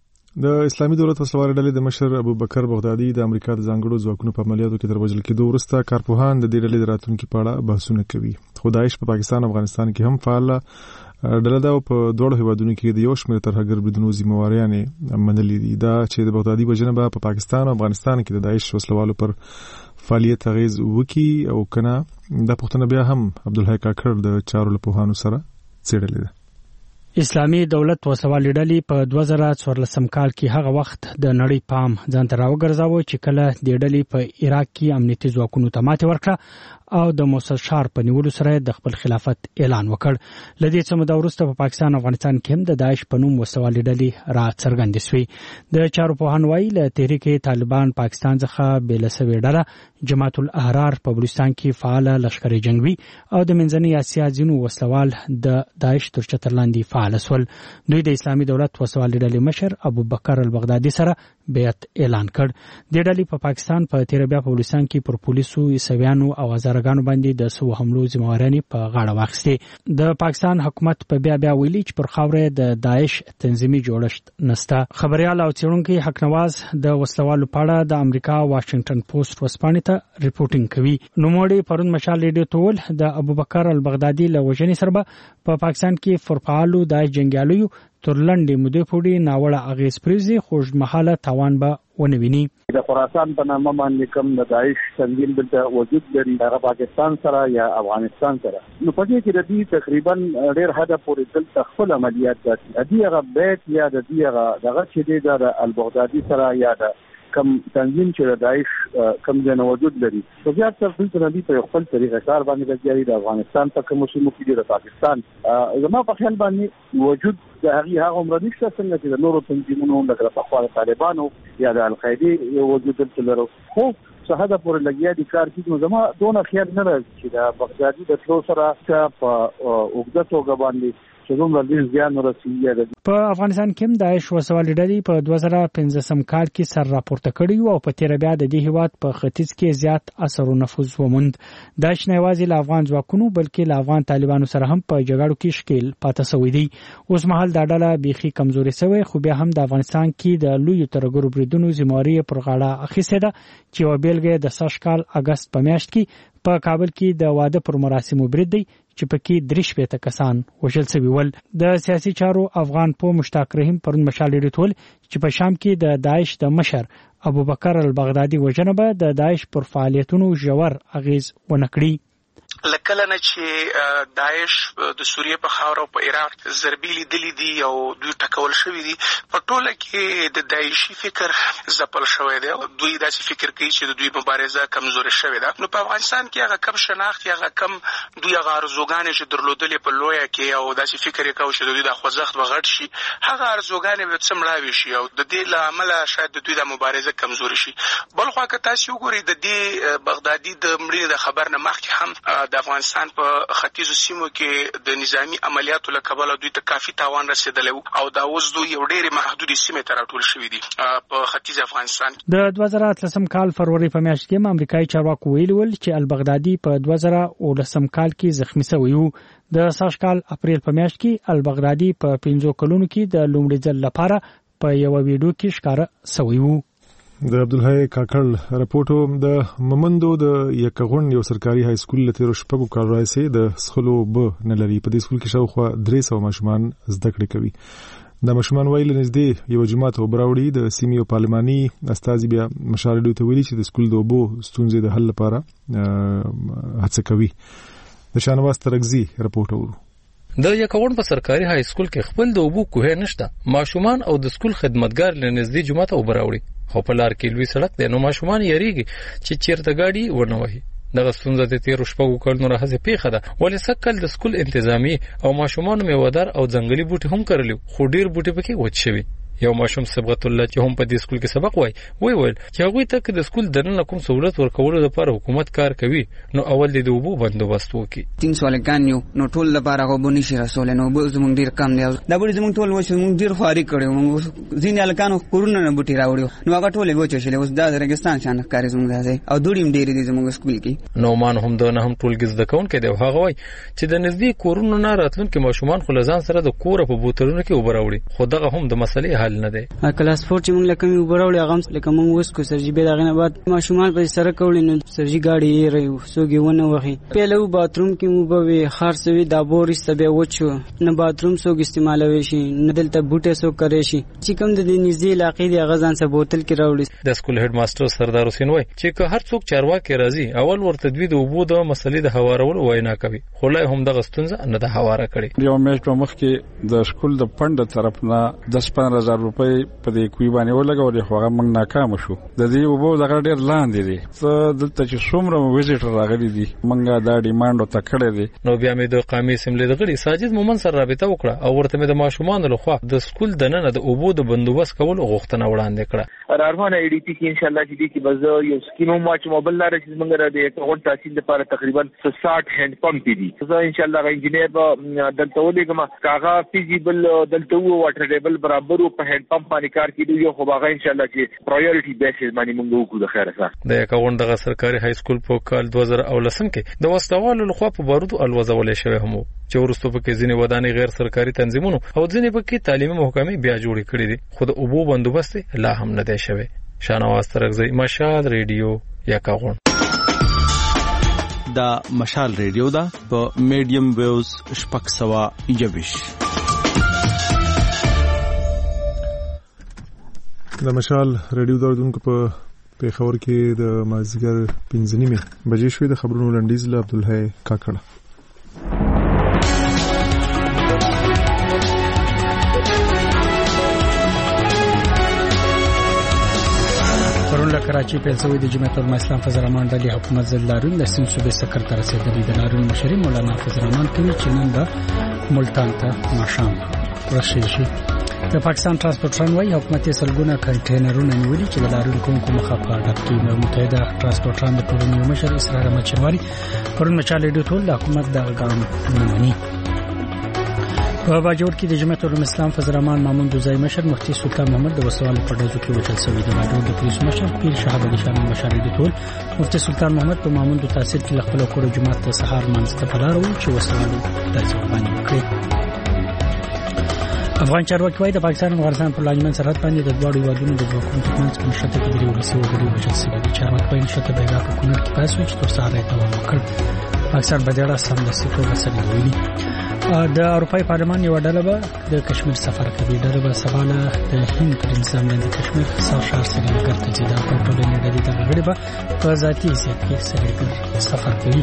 د اسلامي دولت وسلوالې ډلې د مشر ابوبکر بغدادي د امریکا د ځانګړو ځواکونو په عملیاتو کې تر وژل کېدو وروسته کارپوهان د دې ډلې د راتلونکي په اړه بحثونه کوي. خو داعش په پاکستان او افغانستان کې هم فعال ډله ده او په دوه هیوادونو کې د یو شمېر ترهګر بریدونو ذمہواریانې منلې دي. دا چې د بغدادي وژنه به په پاکستان او افغانستان کې د داعش وسلوالو پر فعالیت اغیز وکي او کنه د پښتنه بیا هم عبدالحی کاکړ د چارو له پوهانو سره څېړلې ده. اسلامي دولت وسوالې ډلې په دوه زره څوارلسم کال کې هغه وخت د نړۍ پام ځان ته راوګرځاوه چې کله د ډلې په عراق کې امنیتي ځواکونو ته ماتې ورکړه او د موصل ښار په نیولو سره د خپل خلافت اعلان وکړ. لدې څه موده وروسته په پاکستان او افغانستان کې هم د داعش په نوم وسوالې ډلې را څرګندې شوې. د چارو پوهان وایي له تحریک طالبان پاکستان څخه بېله سوې ډله جماعت الاحرار په بلوچستان کې فعال لښکرې جنگوي او د منځنۍ اسیا ځینو وسلوال د داعش تر چتر لاندې فعال شول. دوی د اسلامي دولت وسوالې ډلې مشر ابوبکر البغدادي سره بیعت اعلان کړ. د ډلې په پاکستان په تیر بیا په بلوچستان کې پر پولیسو عیسویانو او هزارګانو باندې د سو حملو ذمہواري په غاړه واخیسته. د پاکستان حکومت په بیا بیا ویلي چې پر خاورې د داعش تنظیمي جوړښت نسته. خبريال او څېړونکي حق نواز د وسلوالو په اړه د امریکا واشنگټن پوسټ ورسپانې ته ریپورټینګ کوي. نوموړي پرون مشال ریډیو ته ویل د ابوبکر البغدادي له وژنې سره په پاکستان کې فرفعالو د جنگیالیو تر لنډې مودې پورې ناوړه اغېز پرېږدي خو اوږدمهاله تاوان به ونه ویني. د خراسان په نامه باندې کوم د داعش تنظیم دلته وجود لري هغه پاکستان سره یا افغانستان سره نو په دې کې د دې تقریبا ډېر حد پورې دلته خپل عملیات کوي. د دې هغه بیت یا د دې هغه دغه چې د البغدادي سره یا د کم تنظیم چې د داعش کم ځای وجود لري خو زیات تر دې نه په خپل طریقه کار باندې لګیاري د افغانستان په کوم سیمو کې د پاکستان زما په خیال باندې وجود د هغه هغه عمر نشته څنګه چې د نورو تنظیمونو لکه په خوا طالبانو یا د القاعده یو وجود لري خو څه پورې لګیا دي کار کوي. نو زما دونه خیال نه راځي چې د بغدادي د تلو سره په اوږده توګه باندې په افغانستان کې داعش وسوالې ډلې په دوه زره پنځم کال کې سر راپورته کړی او په تیر بیا د دې هیواد په ختیځ کې زیات اثر او نفوذ وموند. داعش نه یوازې له افغان ځواکونو بلکې له افغان طالبانو سره هم په جګړو کې شکیل پاتې شوی دی. اوس مهال دا ډله بیخي کمزوري شوی خو بیا هم د افغانستان کې د لوی ترګرو بریدونو ذمہواري پر غاړه اخیسته ده چې یو بیلګه د سږ کال اگست په میاشت کې په کابل کې د واده پر مراسمو برید دی چې پکې درې شپېته کسان وژل شوي ول. د سیاسي چارو افغان پوه مشتاق رحیم پرون مشال ریډیو چې په شام کې د داعش د مشر ابوبکر البغدادي وژنه به د داعش پر فعالیتونو ژور اغیز ونه کړي. لکه نه چې داعش د سوریه په خاور او په عراق ضربې لیدلې دي او دوی ټکول شوی دي په ټوله کې د داعشي فکر ځپل شوی دی. دوی داسې فکر کوي چې د دوی مبارزه کمزوري شوې ده. نو په افغانستان کې هغه کم شناخت هغه کم دوی هغه ارزوګانې چې درلودلې په لویه کې او داسې فکر یې کاوه چې د دوی د خوځښت وغټ شي هغه ارزوګانې به څمړاوي شي او د دې له امله شاید د دوی د مبارزه کمزوري شي. بل خو که تاسو وګورئ د دې بغدادي د مړینې د خبر نه مخکې هم د افغانستان په ختیځو سیمو کې د نظامی عملیاتو له کبله دوی ته کافي تاوان رسیدلی او دا اوس دوی یو ډېرې محدودې سیمې ته راټول شوي دي په ختیځ افغانستان. د دوه زره اتلسم کال فروری په میاشت کې امریکایي چارواکو ویلي ول چې البغدادي په دوه زره اوولسم کال کې زخمی شوی و. د سږ کال اپریل په میاشت کې البغدادي په پنځو کلونو کې د لومړي ځل لپاره په یو ویډیو کې ښکاره شوی و. د عبدالحی کاکړ رپورټو د ممندو د یکغون یو سرکاري های سکول لته شپږو کال راځي د سخلو به نه لري. په دې سکول کې شاوخوا درې سوه ماشومان زده کړې کوي. د ماشومان ویل نږدې یو جماعت وبراوړي د سیمې او پارلماني استازي بیا مشارډو ته ویلي چې د سکول د اوبو ستونزې د حل لپاره هڅه کوي. د شانواز ترغزي رپورټ اورو. د یکغون په سرکاري های سکول کې خپل د اوبو کوه نشته. ماشومان او د سکول خدمتګار لنږدې جماعت وبراوړي خو په لار کې لوی سړک دی نو ماشومان یریږي چې چیرته گاډي ونه وهي. دغه ستونزه د تیر شپږو کلونو راهیسې پیښه ده. ولې سکل د سکول انتظامی او ماشومان میوهدار او ځنګلي بوټي هم کرلي خو ډیر بوټي پکې وچ شوي. یو ماشوم صبغت الله چې هم په دې سکول کې سبق وای وی ویل چې هغه ته د سکول دننه کوم سہولت ورکولو لپاره حکومت کار کوي نو اول د وبو بندوبست وکي. تین سوال کانیو نو ټول لپاره غو بونی شي رسول نو به زمونږ ډیر کم دی. دا به زمونږ ټول وښه مونږ ډیر خاري کړو. مونږ ځین الکانو کورونه نه بوټي راوړو نو هغه ټول وچه شي. اوس د رګستان شان کاری زمونږ دی او دوړیم ډیر دي زمونږ سکول کې. نو مان هم دونه هم ټول گز د کون کې دی. هغه وای چې د نږدې کورونو نه راتلونکي ماشومان خو لزان سره د کور په بوتلونو کې وبراوړي خو دغه هم د مسلې حل نه دی. کلاس فور چې موږ لکه مې وبراوړي هغه لکه موږ وس کو سرجی به دغه نه بعد ماشومان په سره کولې نو سرجی گاډي یې ریو سوګي ونه وخی پهلو باتروم کې مو به خارسوي دا بورس ته به وچو نه باتروم سوګ استعمالوي شي نه دلته بوټه سو کوي شي چې کوم د نږدې علاقې د غزان څخه بوتل کې راوړي. د سکول هډ ماستر سردار حسین وای چې که هر څوک چارواکي راځي اول ورته دوی د وبو د مسلې د هوارول وینا کوي خو لا هم د غستونزه نه د هواره کړي. یو میش په مخ کې د سکول د فند طرف نه دس پنځه هزار روپۍ په دې کوي باندې ولګول خو هغه موږ ناکام شو. د دې وبو دغه ډیر لاندې دي څه دلته چې څومره ویزټر راغلي دي موږ دا ډیماند ته کړی دي. نو بیا مې د قومي اسمبلی د غړي ساجد مومن سره رابطه وکړه او ورته مې د ماشومان له خوا د سکول د نن د وبو د بندوبست کول غوښتنه وړاندې کړه. ارمان ای ډی پی کې ان شاء الله چې دې کې بز یو سکیم مو چې موبایل لاره چې موږ د یکغون تحصیل لپاره تقریبا ساठ هند پمپ دي. زه ان شاء الله انجینیر به دلته ولګم کاغه فیزیبل دلته وو واټر ټیبل برابر او په هند پمپ باندې کار کیږي یو خو هغه ان شاء الله چې پرایورټي بیسز باندې موږ وکړو د خیره سره د یکاون دغه سرکاري های سکول په کال دوه زره اولسم کې د وسوالو لخوا په بارودو الوزول شوی هم چې ورستو په کې ځینې ودانۍ غیر سرکاري تنظیمونو او ځینې په کې تعلیمي محکمې بیا جوړې کړې دي خو د اوبو بندوبست لا هم نه دی شوی. شانواز ترغزی مشال ریډیو یکاون. دا مشال ریډیو دا په میډیم ویوز شپږ سوه یوویش. د مشال ریډیو دردونکو په پیښور کې د مازیګر پنځه نیمې بجې شوې. د خبرونو لنډیز له عبدالحی کاکړه. پرون له کراچۍ پیل شوی د جمعیت الاسلام فضل الرحمن ډلې حکومت ضد لاریون د سیند صوبې سکر ته رسېدلي. د لاریون مشر مولانا فضل الرحمن کوي چې نن به ملتان ته ماښام رسېږي. د پاکستان ترانسپورټران وايي حکومت یې سلګونه کنټینرونه نیولي چې د لاریون کوونکو مخه په ډک کړي. د متحده ترانسپورټران د ټولنې مشر اسرار احمد شینواري پرون مشال ریډیو ټول د حکومت د ګام نه مني. په باجوړ کې د جمعیت الاسلام فضل الرحمن مامون دوزای مشر مفتي سلطان محمد د وسوالو په ډزو کې وژل شوی. د باجوړ د پولیس مشر پیر شهاب علي شاه مشر ریډیو ټول مفتي سلطان محمد په مامون د تحصیل کې خپل کور جمعیت ته سهار منځ ته پلار وو چې وسوالو ډزو باندې وکړي. افغان چارواکي وايي د پاکستان او افغانستان په لاجمن سرحد باندې د دوه هیوادونو د ځواکونو ترمنځ په نشته کې د ولسي وګړي وژل شوي دي. چارواکي وايي نشته بیګا په کونړ کې پاس و چې تر سهار دوام وکړ. پاکستان په دې اړه سمدستي توګه سړي ویلي. د اروپای پارلمان یو ډله به د کشمیر سفر کوي. ډله به سبا له د هند پر نظام د کشمیر خاص شهر سرینګر ته ځي. دا په ټولنې ډلې د غړي به په ذاتي حیثیت کې سرینګر سفر کوي.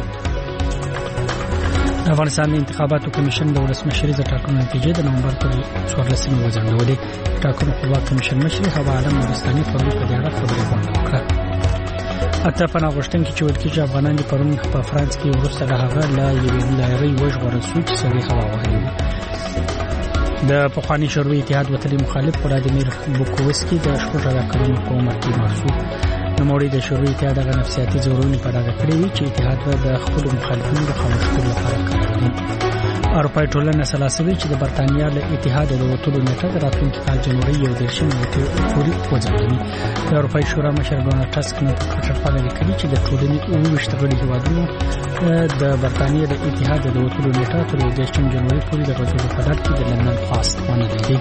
د افغانستان د انتخاباتو کمیشن د ولسمشرۍ د ټاکنو نتیجې د نومبر پر څوارلسمې وځنډولې. ټاکنو خپلواک کمیشن مشر هوا عالم نورستاني پرون په دې اړه خبرې وکړه. اته پناه غوښتونکي چې ویل کېږي چې افغانان دي پرون په فرانس کې وروسته له هغه لا یوې لارۍ وژغورل شو چې سړي هوا وهلې وه. د پخواني شوروي اتحاد وطني مخالف ولادیمیر بوکووسکي د شپږ اویا کلونو په عمر کې مړ شو. نوموړي د شوروي اتحاد هغه نفسیاتي ځورونې په ډاګه کړې وې چې اتحاد به د خپلو مخالفینو د خاموش کولو لپاره کارولې. اروپایي ټولنه سلاسوي چې د برتانیا له اتحاد د وتلو نیټه د راتلونکي کال جنوري یو دېرشمې نیټې پورې وځنډوي. د اروپایي شورا مشر ډونالډ ټسک نن په ټویټر باندې لیکلي چې د ټولنې اووه ویشت غړي هېوادونو د برتانیا د اتحاد د وتلو نیټه تر یو دېرشم جنوري پورې د غځولو په ډول کې د لندن خواست منلې ده.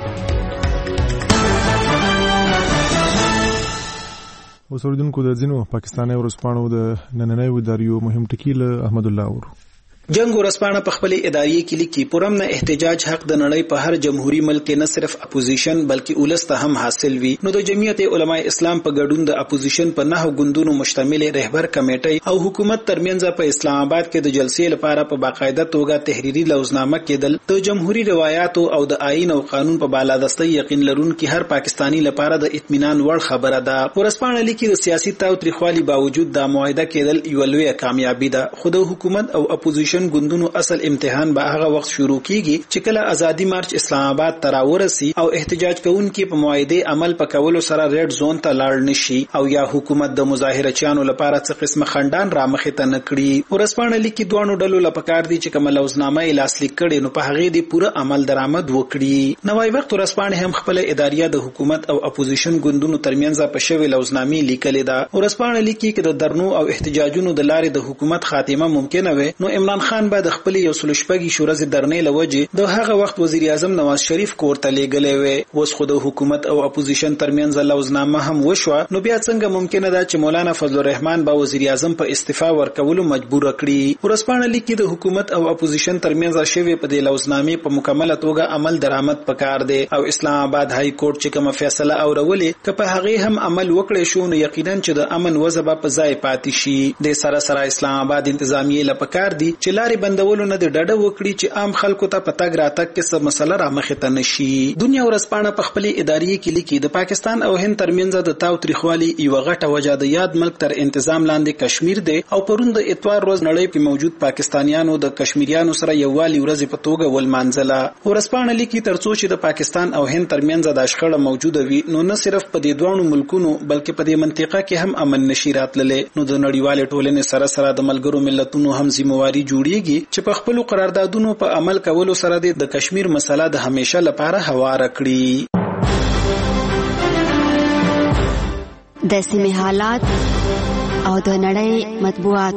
اوسوردونکو د ځینو پاکستاني ورسپانو د نننۍ وداریو مهم ټکی له احمد الله اورو. جنگ ورسپانه په خپل اداري کې لیکي پرم نه احتجاج حق د نړۍ په هر جمهوریت ملک نه صرف اپوزیشن بلکې ولسته هم حاصل وي. نو د جمعیت علماء اسلام په ګډون د اپوزیشن په نه غوندونو مشتمل رهبر کمیټه او حکومت ترمنځ په اسلام آباد کې د جلسې لپاره په باقاعده توګه تحریری لوزنامه کېدل د جمهوریت روایت او د آئین او قانون په بالادستۍ یقین لرونکي هر پاکستانی لپاره د اطمینان وړ خبره ده. ورسپانه لیکي د سیاسي تاوتریخوالي باوجود د معاهده کېدل یو لوی کامیابی ده. خو د حکومت او اپوزیشن ګوندونو اصل امتحان به هغه وخت شروع کیږي چې کله ازادي مارچ اسلام آباد ته راورسي او احتجاج کوونکي په معاهده عمل پکولو سره ریډ زون ته لاړ نشي او یا حکومت د مظاهره چانو لپاره څه قسمه خندان را مخې ته نکړي. ورسپانه لیکي دوه ډلو لپاره دي چې کوم لوزنامه لاسلیک کړي نو په هغه دی پوره عمل درآمد وکړي. نوای وخت ورسپانه هم خپل اداریه د حکومت او اپوزیشن ګوندونو ترمنځ په شوی لوزنامه لیکل ده. ورسپانه لیکي چې د درنو او احتجاجونو د لارې د حکومت خاتمه ممکنه وي نو عمران خان به د خپل یو سل شپږی شورز درنې لوجه د هغه وخت وزیر اعظم نواز شریف کوړه لګلې وي. اوس خو د حکومت او اپوزیشن ترمنځ لوزنامه هم وشوه نو بیا څنګه ممکنه ده چې مولانا فضل الرحمن به وزیر اعظم په استعفا ورکولو مجبور کړي. ورسپانه لیکي د حکومت او اپوزیشن ترمنځ شوی په دې لوزنامه په مکمله توګه عمل درآمد پکار دی او اسلام آباد های کورټ چې کوم فیصله اورولې که په هغه هم عمل وکړي شو نو یقینا چې د امن وضع په ځای پاتې شي. د سره سره اسلام آباد انتظامیه لپاره دي چې لارې بندولو نه د ډډه وکړي چې عام خلکو ته پتاګ راتګ کې څه مسله را مخې ته نشي. دنیا ورسپانه په خپل اداري کې لیکي د پاکستان او هند ترمنځ د تاوتریخوالي یو غټه وجه د یاد ملک تر انتظام لاندې کشمیر دی او پرون د اتوار روز نړۍ په موجود پاکستانیانو د کشمیریانو سره یووالي ورځ په توګه ولمانځله. ورسپانه لیکي ترڅو چې د پاکستان او هند ترمنځ د شخړه موجوده وي نو نه صرف په دې دوه ملکونو بلکې په دې منطقه کې هم امن نشي راتللې. نو د نړیوال ټولنې سره سره د ملګرو ملتونو هم ذمہواری جوړیږي چې په خپل قراردادونو په عمل کولو سره د کشمیر مسله د همیشه لپاره هوار کړي. د سیمې حالات او د نړۍ مطبوعات.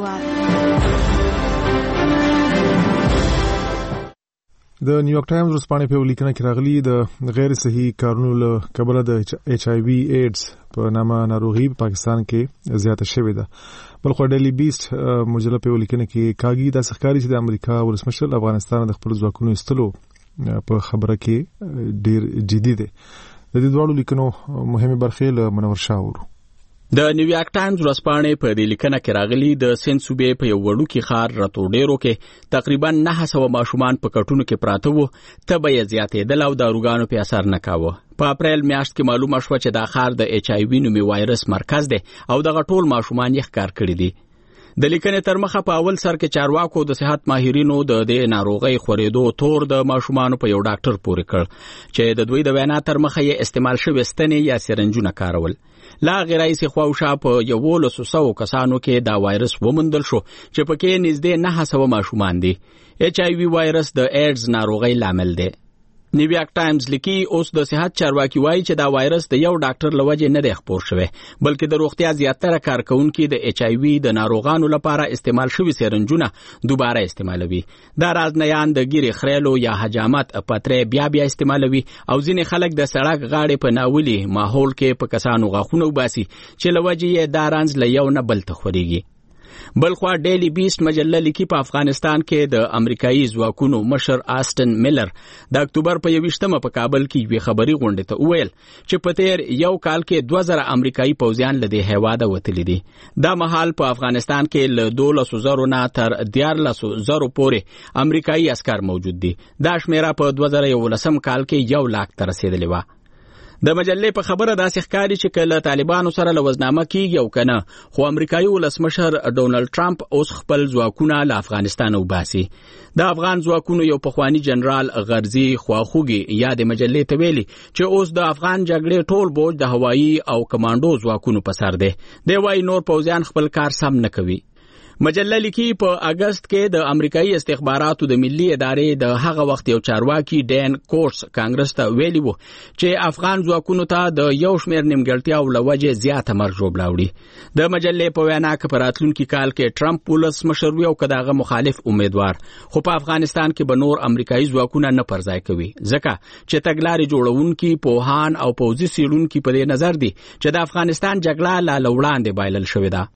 د نیویارک ټایمز ورځپاڼې په لیکنه کې راغلي د غیر صحیح کارونو له کبله د ایچ آی وی ایډز په نامه ناروغي په پاکستان کې زیاته شوې ده. بلخو ډیلی بیست مجله په لیکنه کې کاږي د ښکاری چې د امریکا ولسمشر افغانستان د خپل ځواکونو ایستلو په خبره کې ډیر جدي دی. د دې دوه لیکنو مهمه برخې له منور شاه ورو. د نیویارک ټایمز ورځپاڼې په دې لیکنه کې راغلي د سند صوبې په یو وړوکی ښار راتوډیرو کې تقریبا نه سوه ماشومان په کټونو کې پراته وو، تبه یې زیاتېدل او داروګانو په اثر نه کاوه. په اپریل میاشت کې معلومه شوه چې دا ښار د ایچ آی وی نومي وایرس مرکز دی او دغه ټول ماشومان یې ښکار کړي دي. د لیکنې تر مخه په اول سر کې چارواکو د صحت ماهرینو د دې ناروغۍ خورېدو تور د ماشومانو په یو ډاکټر پورې کړ چې د دوی د وینا تر مخه یې استعمال شوی ستنې یا سرنجونه کارول. لا غیرایسي خواوشا په یولسو سوو کسانو کې دا وایرس ومندل شو چې پکې نږدې نه سوه ماشومان دي. ایچ آی وی وایرس د ایډز ناروغۍ لامل دی. نیویارک ټایمز لیکي اوس د صحت چارواکي وایي چې دا وایرس د یو ډاکټر لوجه نه دی خپور شوی، بلکې د روغتیا زیاتره کارکونکي د ایچ آی وی د ناروغانو لپاره استعمال شوی سرنجونه دوباره استعمالوي. دا رازنیان د ګیرې خریلو یا حجامت پترې بیا بیا استعمالوي او ځینې خلک د سړک غاړې په ناولي ماحول کې په کسانو غاښونه وباسي چې لوجه یې دا رنځ له یو نه بل ته خوريږي. بلخوا ډیلی بیست مجله لیکي په افغانستان کې د امریکایي ځواکونو مشر آسټن میلر د اکتوبر په یویشتمه په کابل کې یوې خبري غونډې ته وویل چې په تیر یو کال کې دوه زره امریکایي پوځیان له دې هیواده وتلي دي. دا مهال په افغانستان کې له دولسو زرو نه تر دیارلسو زرو پورې امریکایي عسکر موجود دي. دا شمیره په دوه زره یولسم کال کې یو لاک ته رسیدلې وه. د مجلې په خبره داسې ښکاري چې کله طالبانو سره لوزنامه کیږي او کنه، خو امریکایي ولسمشر ډونالد ټرمپ اوس خپل ځواکونه له افغانستان وباسي. د افغان ځواکونو یو پخوانی جنرال غرزي خواخوږي یا د مجلې ته ویلي چې اوس د افغان جګړې ټول بوج د هوایي او کمانډو ځواکونو په سر دی. دی وايي نور پوځیان خپل کار سم نه کوي. مجله لیکي په اگست کې د امریکایي استخباراتو د ملي ادارې د هغه وخت یو چارواکي ډین کورس کانګرس ته ویلي وو چې افغان ځواکونو ته د یو شمېر نیمګړتیاو له وجې زیاته مرګ ژوبله وړي. د مجلې په وینا که په راتلونکي کال کې ټرمپ ولسمشر وي او که د هغه مخالف امیدوار، خو په افغانستان کې به نور امریکایي ځواکونه نه پرځای کوي، ځکه چې تګلارې جوړونکي پوهان او پوځي څېړونکي په دې نظر دي چې د افغانستان جګړه لا له وړاندې بایلل شوې ده.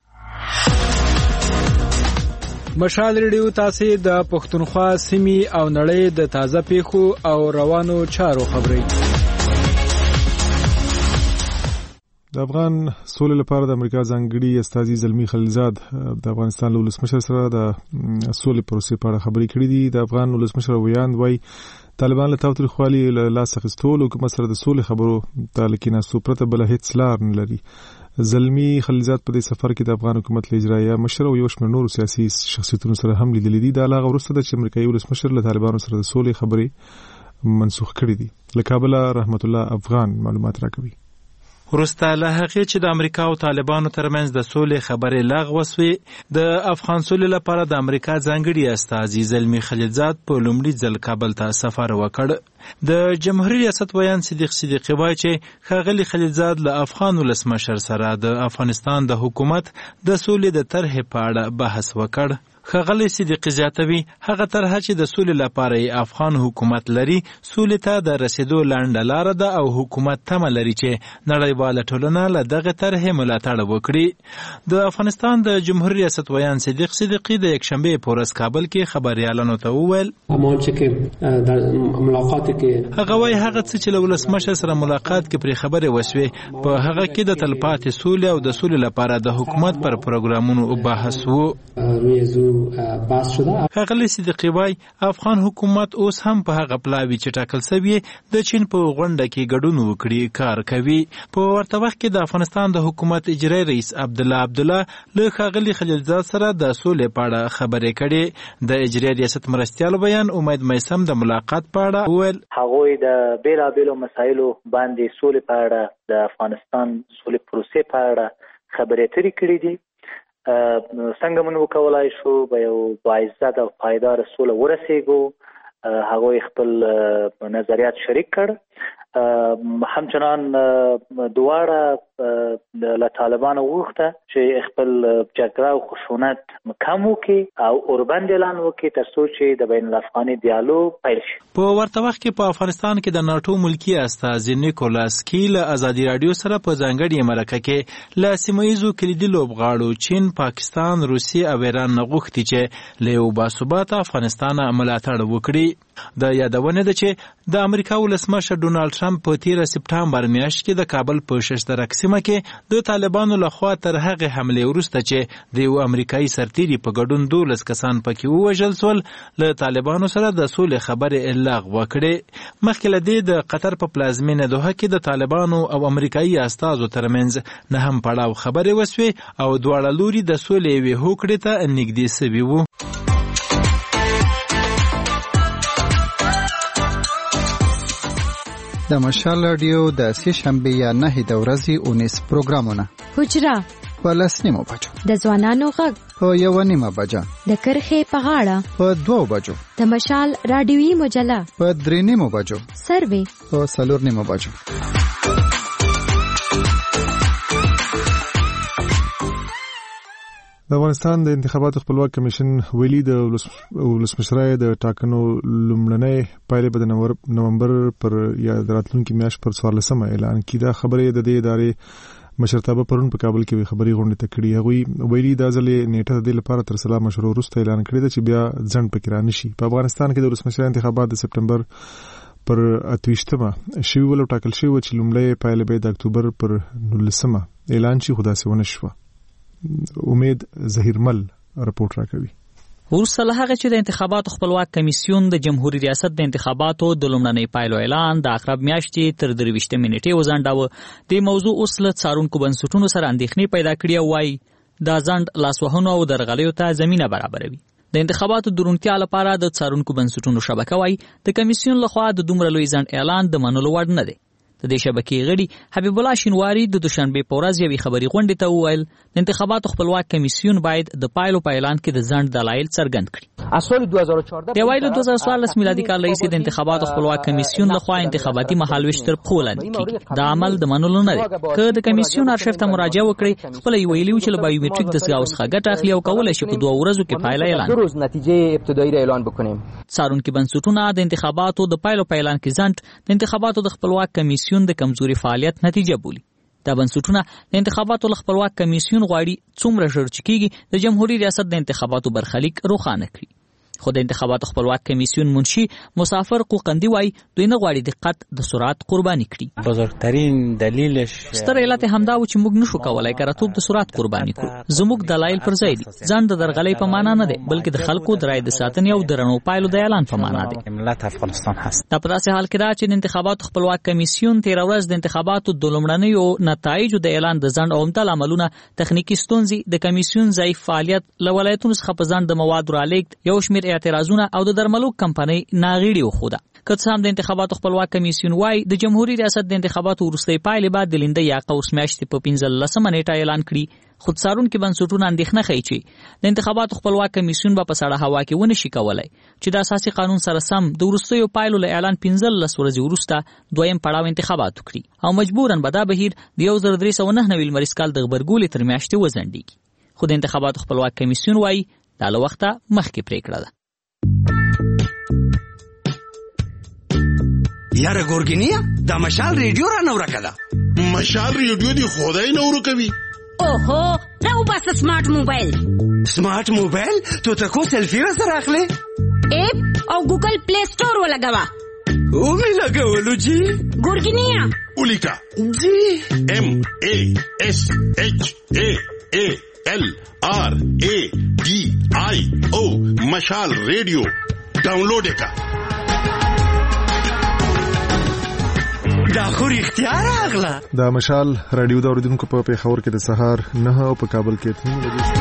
مشال ریډیو تاسو د پښتونخوا سیمې او نړۍ د تازه پیښو او روانو چارو خبري. د افغان سولې لپاره د امریکا ځانګړي استازي زلمی خلیلزاد د افغانستان له ولسمشر سره د سولې پروسې په اړه خبرې کړې دي. د افغان ولسمشر ویاند وایي طالبان له تاوتریخوالي له لاس اخیستلو حکومت سره د سولې خبرو ته له کیناستو پرته بله هیڅ لار نه لري. زلمی خلیلزاد په دې سفر کې د افغان حکومت له اجرایه مشر او یو شمېر نورو سیاسي شخصیتونو سره هم لیدلي دي. دا لا وروسته د امریکایي ولسمشر له طالبانو سره د سولې خبرې منسوخ کړې دي. له کابل رحمت الله افغان معلومات راکوي. وروسته له هغې چې د امریکا او طالبانو ترمنځ د سولې خبرې لغوه شوې، د افغان سولې لپاره د امریکا ځانګړي استازي زلمی خلیلزاد په لومړي ځل کابل ته سفر وکړ. د جمهوریت ریاست ویان صدیق صدیقی وایي چې ښاغلي خلیلزاد له افغان ولسمشر سره د افغانستان د حکومت د سولې د طرحې په اړه بحث وکړ. ښاغلی صدیقي زیاتوي هغه طرحه چې د سولې لپاره افغان حکومت لري سولې ته د رسیدو لنډه لاره ده او حکومت تمه لري چې نړیواله ټولنه له دغه طرحې ملاتړ وکړي. د افغانستان د جمهوریت ریاست ویان صدیق صدیقي د یکشنبې په ورځ کابل کې خبریالانو ته وویل هغه وایي هغه څه چې له ولسمشر سره ملاقات کې پرې خبرې وشوې په هغه کې د تلپاتې سولې او د سولې لپاره د حکومت پر پروګرامونو بحث وو. ښاغلی صدیقي وایي افغان حکومت اوس هم په هغه پلاوي چې ټاکل شوی د چین په غونډه کې ګډون وکړي کار کوي. په ورته وخت کې د افغانستان د حکومت اجرایي رئیس عبدالله عبدالله له ښاغلي خلیلزاد سره د سولې په اړه خبرې کړې. د اجرایي ریاست مرستیال بیان امید میسم د ملاقات په اړه وویل هغوی د بیلابیلو مسایلو باندې سولې په اړه د افغانستان سولې پروسې په اړه خبرې اترې کړې دي. څنګه موږ وکولای شو به یو باعزت او پایدار سوله ورسېږو. هغوی خپل نظریات شریک کړ همچنان دواړه له طالبانو وغوښته چې خپل جګړه او خشونت کم وکړي او اوربند اعلان وکړي تر څو چې د بین الافغاني دیالوګ پیل شي. په ورته وخت کې په افغانستان کې د ناتو ملکی استازي نیکولاس کی له ازادي رادیو سره په ځانګړي مرکه کې له سیمایي کلیدي لوبغاړو چین، پاکستان، روسیې او ایران نه غوښتي چې له یو باثباته افغانستان ملاتړ وکړي. د یادونه ده چې د امریکا ولسمشر ډونالډ ټرمپ په تیره سپټمبر میاشت کې د کابل په ششترک سیمه کې د طالبانو لخوا تر هغه حمله وروسته چې د یو امریکایي سرتیري په ګډون دولس کسان پکې ووژل شول له طالبانو سره د سولې خبرې ابلاغ وکړي. مخکې له دې د قطر په پلازمینه دوحه کې د طالبانو او امریکایي استازو ترمنځ نه هم پړاو خبرې وسوي او دواړه لوري د سولې یوې هوکړې ته نږدې سوي وو. د مشال رادیو د سه شنبه یا نه د ورځې اونیس پروګرامونه حجره په لسنیمو بجو، د ځوانانو غږ په یو نیمه بجه، د کرخې په غاړه په دوو بجو، د مشال رادیوي مجله په درې نیمو بجو، سروي په څلور نیمو بجو. د افغانستان د انتخاباتو خپلواک کمیشن ویلي د ولسمشرۍ د ټاکنو لومړنۍ پایلې به د نومبر پر یا د راتلونکي میاشت پر څوارلسمه اعلان کړي. دا خبرې د دې ادارې مشرتابه پرون په کابل کې خبري غونډه ته کړي. هغوی ویلي دا ځلې نیټه د دې لپاره تر سلا مشروع وروسته اعلان کړی دی چې بیا ځنډ پکې رانشي. په افغانستان کې د ولسمشرۍ انتخابات د سپټمبر پر اتویشتمه شوي ول او ټاکل شوي چې لومړی پایلې به د اکتوبر پر نولسمه اعلان شي، خو داسې ونه شوه. امید ظهیرمل رپورټ راکوي. ورسره له هغه چې د انتخاباتو خپلواک کمیسیون د جمهوریت ریاست د انتخاباتو د لومړنۍ پایلو اعلان د اقرب میاشتې تر درویشتمې نیټې وځنډاوه، د موضوع اوس له څارونکو بنسټونو سره اندېښنې پیدا کړي او وايي دا ځنډ لاسوهنو او درغلیو ته زمینه برابروي. د انتخاباتو درونتیا لپاره د څارونکو بنسټونو شبکه وايي د کمیسیون لخوا د دومره لوی ځنډ اعلان د منلو وړ نه دی. د دې شبکې غړي حبیب الله شینواری د دوشنبه په ورځ یوې خبري غونډې ته وویل د انتخاباتو خپلواک کمیسیون باید د پایلو په اعلان کې د ځنډ دلایل څرګند کړي. د وایي د دوه زره څوارلس میلادي کال راهیسې د انتخاباتو خپلواک کمیسیون لخوا انتخاباتي مهالویش تر پښو لاندې کیږي. دا عمل د منلو نه دی. که د کمیسیون ارشیف ته مراجعه وکړي خپل یې ویلي چې له بایومټریک دستګاه څخه ګټه اخلي او کولای شي په دوه ورځو کې پایله اعلان کړي. نتیجه ابتدایي اعلان وکړي. څارونکي بنسټونه د انتخاباتو د پایلو په اعلان کې ځنډ د انتخاباتو د خپلواک کمیسیون د کمزوري فعالیت نتیجه بولي. دا بنسټونه د انتخاباتو له خپلواک کمیسیون غواړي څومره ژر چې کیږي د جمهوریت ریاست د انتخاباتو برخلیک روښانه کړي. خو د انتخاباتو خپلواک کمیسیون منشي مسافر قوقندي وایي دوی نه غواړي دقت د سرعت قرباني کړي. بزرگترین دلیلش ستر علت همدا و چې موږ نشو کولای کراتوب د سرعت قرباني کړو. زموږ دلایل پر ځای دي. ځان د درغلۍ په معنا نه دی بلکې د خلکو د رایې د ساتنې او د رڼو پایلو د اعلان په معنا دی. ملت افغانستان هست. دا په داسې حال کې دا چې د انتخاباتو خپلواک کمیسیون تیر ورځ د انتخاباتو د لومړنیو نتایجو د اعلان د ځنډ او عمده عملونه تخنیکی ستونزې د کمیسیون ضعیف فعالیت له ولایتونو څخه په ځنډ د موادو رالېږد یو شمېر اعتراضونه او د درملو کمپنۍ ناغېړي وښوده. که څه هم د انتخاباتو خپلواک کمیسیون وايي د جمهوریت ریاست د انتخاباتو وروستۍ پایلې به د لنډۍ یا قوس میاشتې په پنځلسمه نیټه اعلان کړي، خو څارونکي بنسټونه اندېښنه ښیي چې د انتخاباتو خپلواک کمیسیون به په سړه هوا کې ونه شي کولی چې د اساسي قانون سره سم د وروستیو پایلو له اعلان پنځلس ورځې وروسته دویم پړاو انتخابات وکړي او مجبوراً به دا بهیر د یو زر درې سوه نهه نوي لمریز کال د غبرګولې تر میاشتې وځنډېږي. خو د انتخاباتو خپلواک کمیسیون وايي دا له وخته مخکې پرېکړه ده. یاره ګورګینیا دا مشال ریډیو را نو راکړه. مشال ریډیو دی خدای نو ورکوي. اوهو راو بس سمارټ موبایل. سمارټ موبایل ته تاسو سلفي را سره اخلي؟ اپ او ګوګل پلی سٹور ولګوا. او می لګولو جی. ګورګینیا ولیکا جی ام ا اس اچ ا ا ال آر ا ډي آی او مشال ریډیو ډاونلوډ وکړه. دا خو اختیار اغلا. دا مشال رادیو د اوریدونکو په پیښور کې د سهار نه او په کابل کې تیم لګي.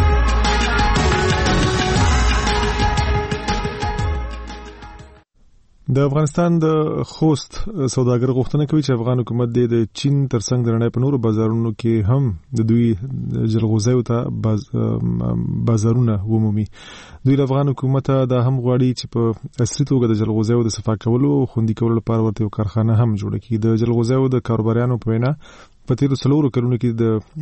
د افغانستان د خوست سوداګر غوښتنه کوي چې افغان حکومت د چین ترڅنګ د نړۍ په نورو بازارونو کې هم د دوی جلغوزیو ته باز بازارونه ومومي. دوی له افغان حکومت دا هم غواړي چې په عصري توګه د جلغوزیو د صفا کولو او خوندي کولو لپاره ورته یو کارخانه هم جوړه کړي. د جلغوزیو د کاروباریانو په وینا په تیرو څلورو کلونو کې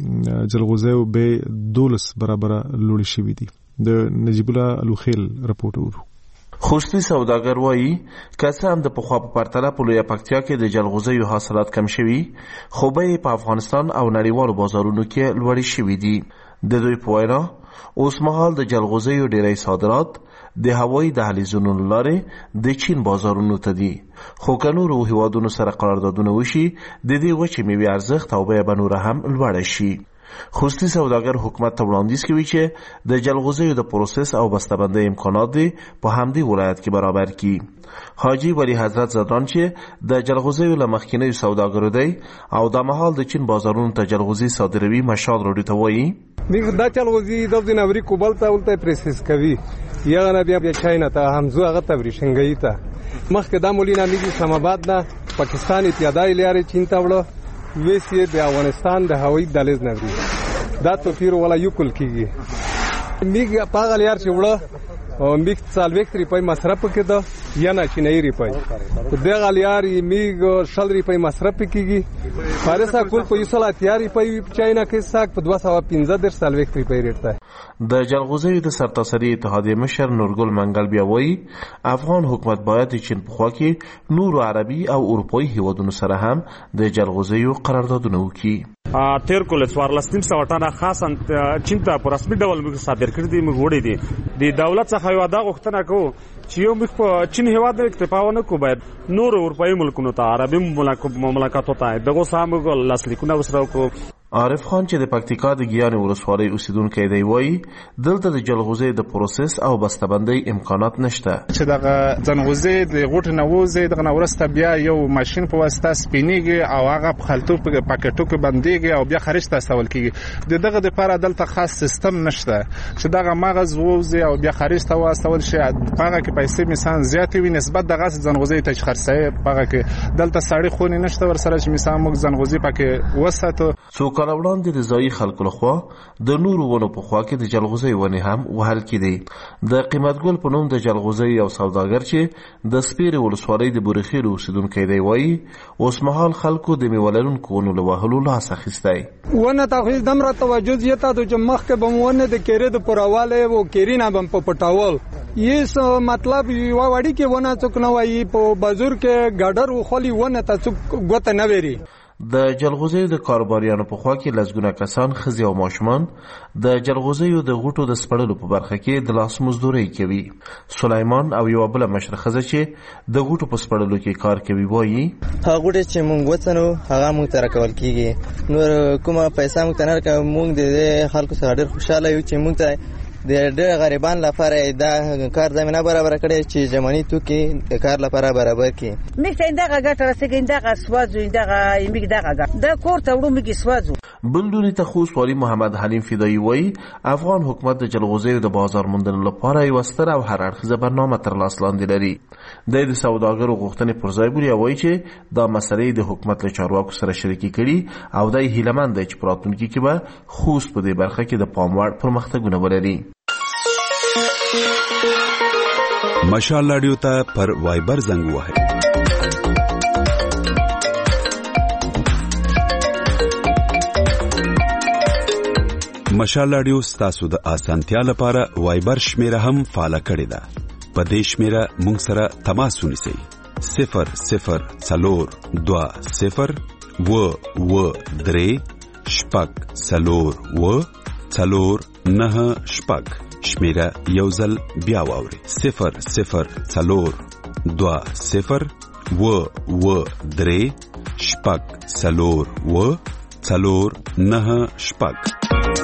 د جلغوزیو بیې دولس برابره لوړې شوې دي. د نجیب الله الوخیل رپورټ ورو. خوستی سوداګر وایي که څه هم د پخوا په پرتله په لویه پکتیا کې د جلغوزیو حاصلات کم شوي، خو بیې په افغانستان او نړیوالو بازارونو کې لوړې شوي دي. د دوی په وینا اوس مهال د جلغوزیو ډیری صادرات د هوایي دهلیزونو له لارې د چین بازارونو ته دي، خو که نورو هیوادونو سره قراردادونه وشي د دې وچې میوې ارزښت او بیه به نوره هم لوړه شي. خوستی سوداګر حکومت ته وړاندیز کوي چې د جلغوزیو د پروسس او بسته‌بندۍ امکانات دي په همدې ولایت کې برابر کړي. حاجی ولی حضرت زدران چې د جلغوزیو له مخکینیو سوداګرو دی او د مهال د چین بازارونو ته جلغوزي صادروي، مشال روډي ته وایي میګ دا جلغوزي د دینوري کوبل ته ولته پروسس کوي یا نه بیا چاینا ته همزو هغه تبریشنګي ته مخکې د مولینا میګي اسلامآباد نه پاکستان اتحادیه لري چین ته وړو ویسي د افغانستان د هوایي دهلیز نه دی دا توفیر ولا یو کل کیږي میګ پاغل یار چې وړو او میګ څلوېښت روپۍ مصرف کېده یا نه چینایي روپۍ دغه لیار میګ شل روپۍ مصرف کیږي فارسا کول په یو سل اتیا روپۍ چاینا کې ساک په دوه سوه پنځه دېرش څلوېښت روپۍ ریټ ده. د جلغوزیو د سرتاسري اتحادیې مشر نورګل منګل بیا وایي افغان حکومت باید د چین په خوا کې نورو عربي او اروپایي هیوادونو سره هم د جلغوزیو قراردادونه وکړي. تیر کول څوارلس نیم سوه ټنه خاص چین ته په رسمي ډول موږ صادر کړي دي، موږ وړي دي. د دولت څخه یو دا غوښتنه کوو چې یو موږ په چین هیواد نه اکتفا ونه کړو، باید نور اروپایي ملکونو ته عربي مملکتو ته دغه سره موږ لاسلیکونه ورسره وکړو. عارف خان چې د پکتیکا د ګیان ولسوالۍ اوسیدونکی دی وایي دلته د جلغوزي د پروسس او بسته‌بندۍ امکانات نشته. چې دغه جلغوزي د غوټ نه وځي دغه نورسته بیا یو ماشين په واسطه سپینیږي او هغه په خلطو په پاکټو کې بنديږي او بیا خارج ته استول کیږي. د دغه لپاره دلته خاص سیستم نشته چې دغه مغز وځي او بیا خارج ته واستول شي. هغه کې پیسې مثلا زیات وي نسبت دغه جلغوزي ته خرڅي هغه کې دلته سړی خونی نشته ورسره چې مثلا موږ جلغوزي پکې وساتو. کال وړاندې د ځایي خلکو لخوا د نورو ونو په خوا کې د جلغوزي ونې هم وهل کېدې. د قیمت ګل په نوم د جلغوزي یو سوداګر چې د سپیرې ولسوالۍ د بورخیر اوسیدونکی دی وایي اوس مهال خلکو د میوه لرونکو ونو له وهلو لاس اخیستی. ونه ته دمره توجه زیاته ده چې مخکې به ونه د کېرې د پوراوالی و کېرې نه به په پټول یې مطلب یوه وړي کې ونه څوک نه وایي په بازور کې ګاډر وخولي ونه ته څوک ګوته نه ویري. د جلغوزیو د کاروباریانو په خوا کې لسګونه کسان ښځې او ماشومان د جلغوزیو د غوټو د سپړلو په برخه کې د لاس مزدورۍ کوي. سلیمان او یوه بله مشره ښځه چې د غوټو په سپړلو کې کار کوي وایي هغه غوټې چې موږ وڅنو هغه موږ ته راکول کېږي، نور کومه پیسه موږ ته نه راکوي. موږ د دې خلکو څخه ډېر خوشحاله یو چې موږ ته د ډېر غریبان لپاره دا کار زمینه برابر کړي چې ژمني توکي د کار لپاره برابر کړي. موږ ته دغه ګټه رسېږي، دغه سوازو دغه موږ دغه ګټه د کور ته وړو موږ سوازو. بلډونی ته خوست والي محمد حلیم فدایي وایي افغان حکومت د جلغوزیو د بازار موندنې لپاره یوه ستره او هر اړخیزه برنامه تر لاس لاندې لري. دی د سوداګرو غوښتنې پر ځای بولي او وایي چې دا مسلې د حکومت له چارواکو سره شریکې کړي او دی هیلهمند دی چې په راتلونکي کې به خوست په دې برخه کې د پام وړ پرمختګونه ولري. مشال رادیو ته پر وایبر زنګ وهئ. مشال رادیو ستاسو د اسانتیا لپاره وایبر شمیره هم فعال کړی ده. په دې شمیره مونږ سره تماس ونیسئ. صفر صفر څلور دوه صفر و و درې شپږ څلور و څلور نه شپږ. شمیره یو ځل بیا واورئ. صفر صفر څلور دوه صفر و و درې شپږ څلور و څلور نه شپږ.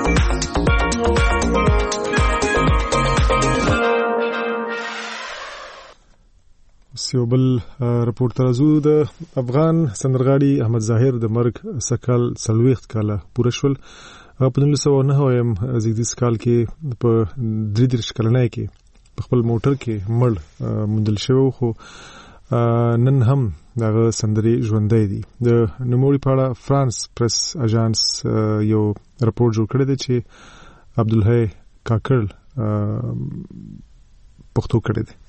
سیوبل رپورټ ترازو د افغان سندرغاړي احمد ظاهر د مرګ سکل څلوېښت کاله پوره شول. په نولس سوه نهه اویم زیږدیز کال کې په درې دېرش کلنۍ کې په خپل موټر کې مړ موندل شوی، خو نن هم دغه سندري ژوندۍ دي. د نوموړي په اړه فرانس پریس اژانس یو راپور جوړ کړی دی چې عبدالحی کاکړ پښتو کړی دی.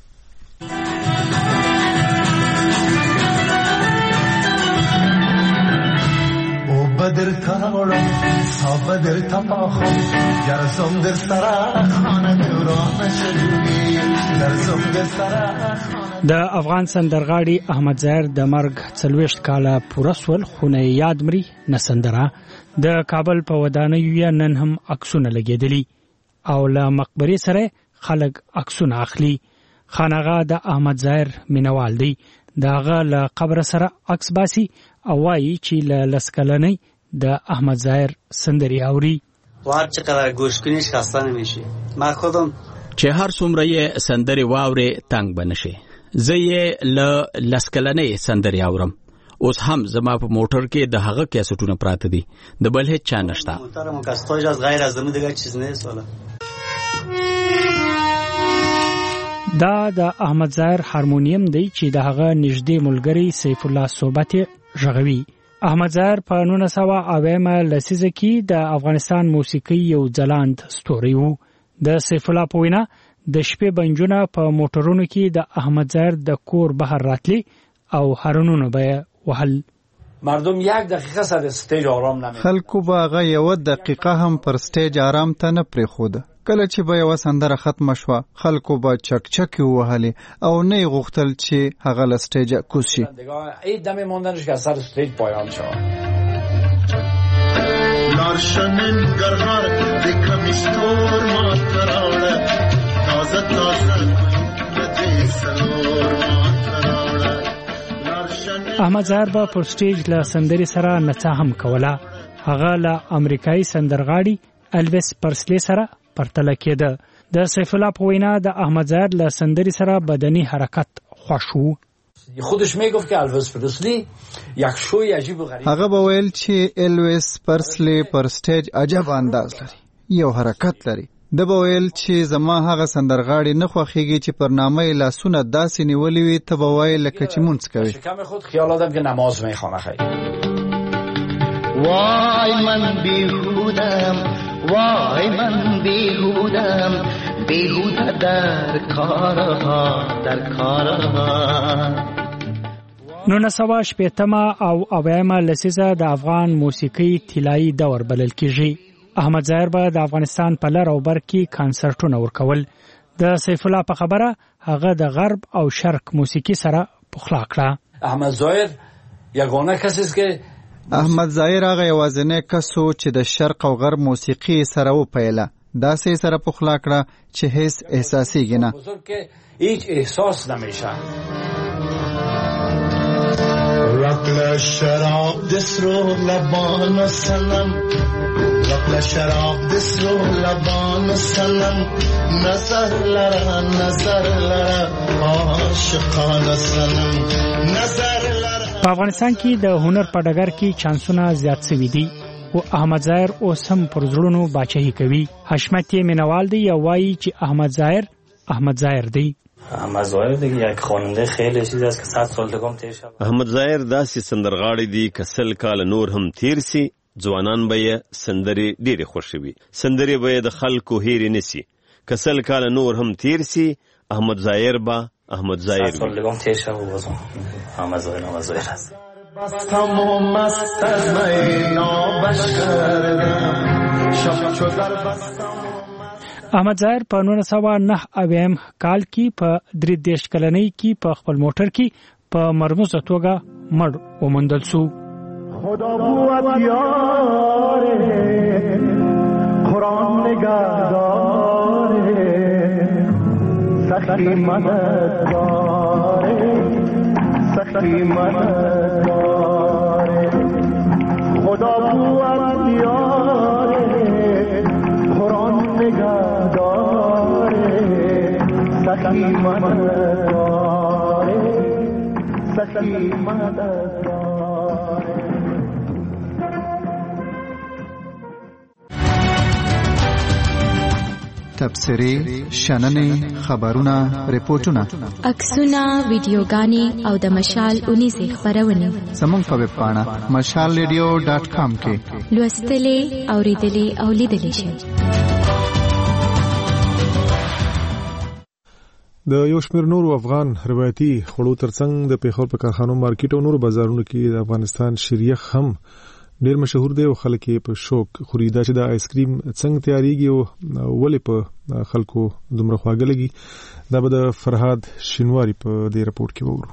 بدر تاورم سا بدر تاخم گرزم در سرا خانه دوران شدوی گرزم در سرا. د افغان سندرغاړي احمد ظاهر د مرګ څلوېښت کاله پوره سول خو نه یاد مري نه سندره. د کابل په ودانیو نن هم عکسونه لګېدلي او له مقبرې سره خلک عکسونه اخلي. خانغه د احمد ظاهر مینوال دی. داغه له قبر سره عکس باسي او وايي چې له لسکلنۍ د احمد ظاهر سندري اوري. وار چقدر گوش کنی شخصا نمیشه. ما خودم چې هر څومره یې سندري واوري تنگ بنشي. زه یې له لسکلنۍ سندري اورم. اوس هم زما په موټر کې د هغه کیسټونه پراته دي. د بل هیڅ چا نشته. محترم کاستوج از غیر از دمو دیگه چیز نه سواله. دا د احمد ظاهر هارمونیم دی چې د هغه نږدې ملګری سیف الله صحبت ژغوي. احمد ظاهر په نولس سوه اویمه لسیزه کې د افغانستان موسیقي یو ځلاند ستوری وو. د سیف الله په وینا د شپې بنجونه په موټرونو کې د احمد ظاهر د کور بهر راتلی او هارنونه به وهل. مردم یک دقیقه سر استیج آرام نمی‌کردند. خلکو باغه یو دقیقه هم پر استیج آرام ته نه پریښود. کله چې به یو سندره ختم شوه خلکو به چک چک وهلي او نه غوښتل چې هغه له استیج کوز شي. ای دمه موندنش که سر استیج پایان شو. لارشنن گرهار دکمیستور ما تراړه تازه تازه دې سلور ما تراړه. احمد ظاهر به پر سټیج له سندري سره نڅا هم کوله. هغه له امریکایي سندرغاړي الویس پرسلی سره پرتله کېده. د سیف الله په وینا د احمد ظاهر له سندري سره بدني حرکت خوښ وو. خودش میگفت که الویس پرسلی یک شوی عجیب و غریب. هغه به ویل چې الویس پرسلی پر سټیج عجب انداز لري، یو حرکت لري. د به ویل چې زما هغه سندرغاړي نه خوښیږي چې پر نامه یې لاسونه داسې نیولي وي ته به وایې لکه چې مونځ کوي. شکم خود خیال آدم که نماز میخوانه. خیلی وای من بیهودم وای من بیهودم بیهوده در کارها در کارها. نولس سوه شپېتمه او اویمه لسیزه د افغان موسیقي طلایي دور بلل کېږي. احمد ظاهر به د افغانستان په لر او بر کې کانسرټونه ورکول. د سیف الله په خبره هغه د غرب او شرق موسیقي سره پخلا کړه. احمد ظاهر یگانه کسی است که احمد ظاهر هغه یوازینی کس و چې د شرق او غرب موسیقي سره وپیله. داسې سره پخلا کړه چې هیڅ احساسیږي نه. هیچ احساس نمیشه. رقل شراب دسرو لبان سلام رقل شراب دسرو لبان سلام نظر لرا نظر لرا عاشقان سلام نظر لرا. په افغانستان کې د هنر په ډګر کې چانسونه زیات شوي دي او احمد ظاهر اوس هم پر زړونو باچهي کوي. حشمت مینوال دی او وایي چې احمد ظاهر احمد ظاهر دی. احمد ظاهر دیگه یک خواننده خیلی چیز است که صد سال دگم تیر شد. احمد ظاهر داسې سندرغاړي دي که سل کال نور هم تیر سي ځوانان به یې سندرې ډېرې خوښوي. سندرې به یې د خلکو هېرې نه سي. که سل کال نور هم تیر سي احمد ظاهر به احمد ظاهر وي. صد سال دگم تیر شد و احمد ظاهر احمد ظاهر است. بستم و مست از مینا بشکردم شب چو در بستم. احمد ظاهر په نولس سوه نه اویم کال کې په درې دېرش کلنۍ کې په خپل موټر کې په مرموزه توګه مړ وموندل سو. خدا بود یاره قرآن نگهداره سخی مددگاره سخی مددگاره خدا بود یاره قرآن نگهداره سخی مددگاره سخی مددگاره. تبصرې شننې خبرونه ریپورتونه عکسونه ویډیوګانې او د مشال اونیزې خبرونه زموږ په ویب پاڼه مشال ریډیو ډاټ کام کې لوستلې اوریدلې او لیدلې شئ. د یو شمېر نورو افغان روایتي خوړو ترڅنګ د پیښور په کارخانو مارکیټ او نورو بازارونو کې د افغانستان شیریخ هم ډیر مشهور دی او خلک یې په شوق خوري. دا چې د آیس کریم څنګه تیاریږي او ولې په خلکو دومره خواږه لګي دا به د فرهاد شینواری په دې رپورټ کې وورو.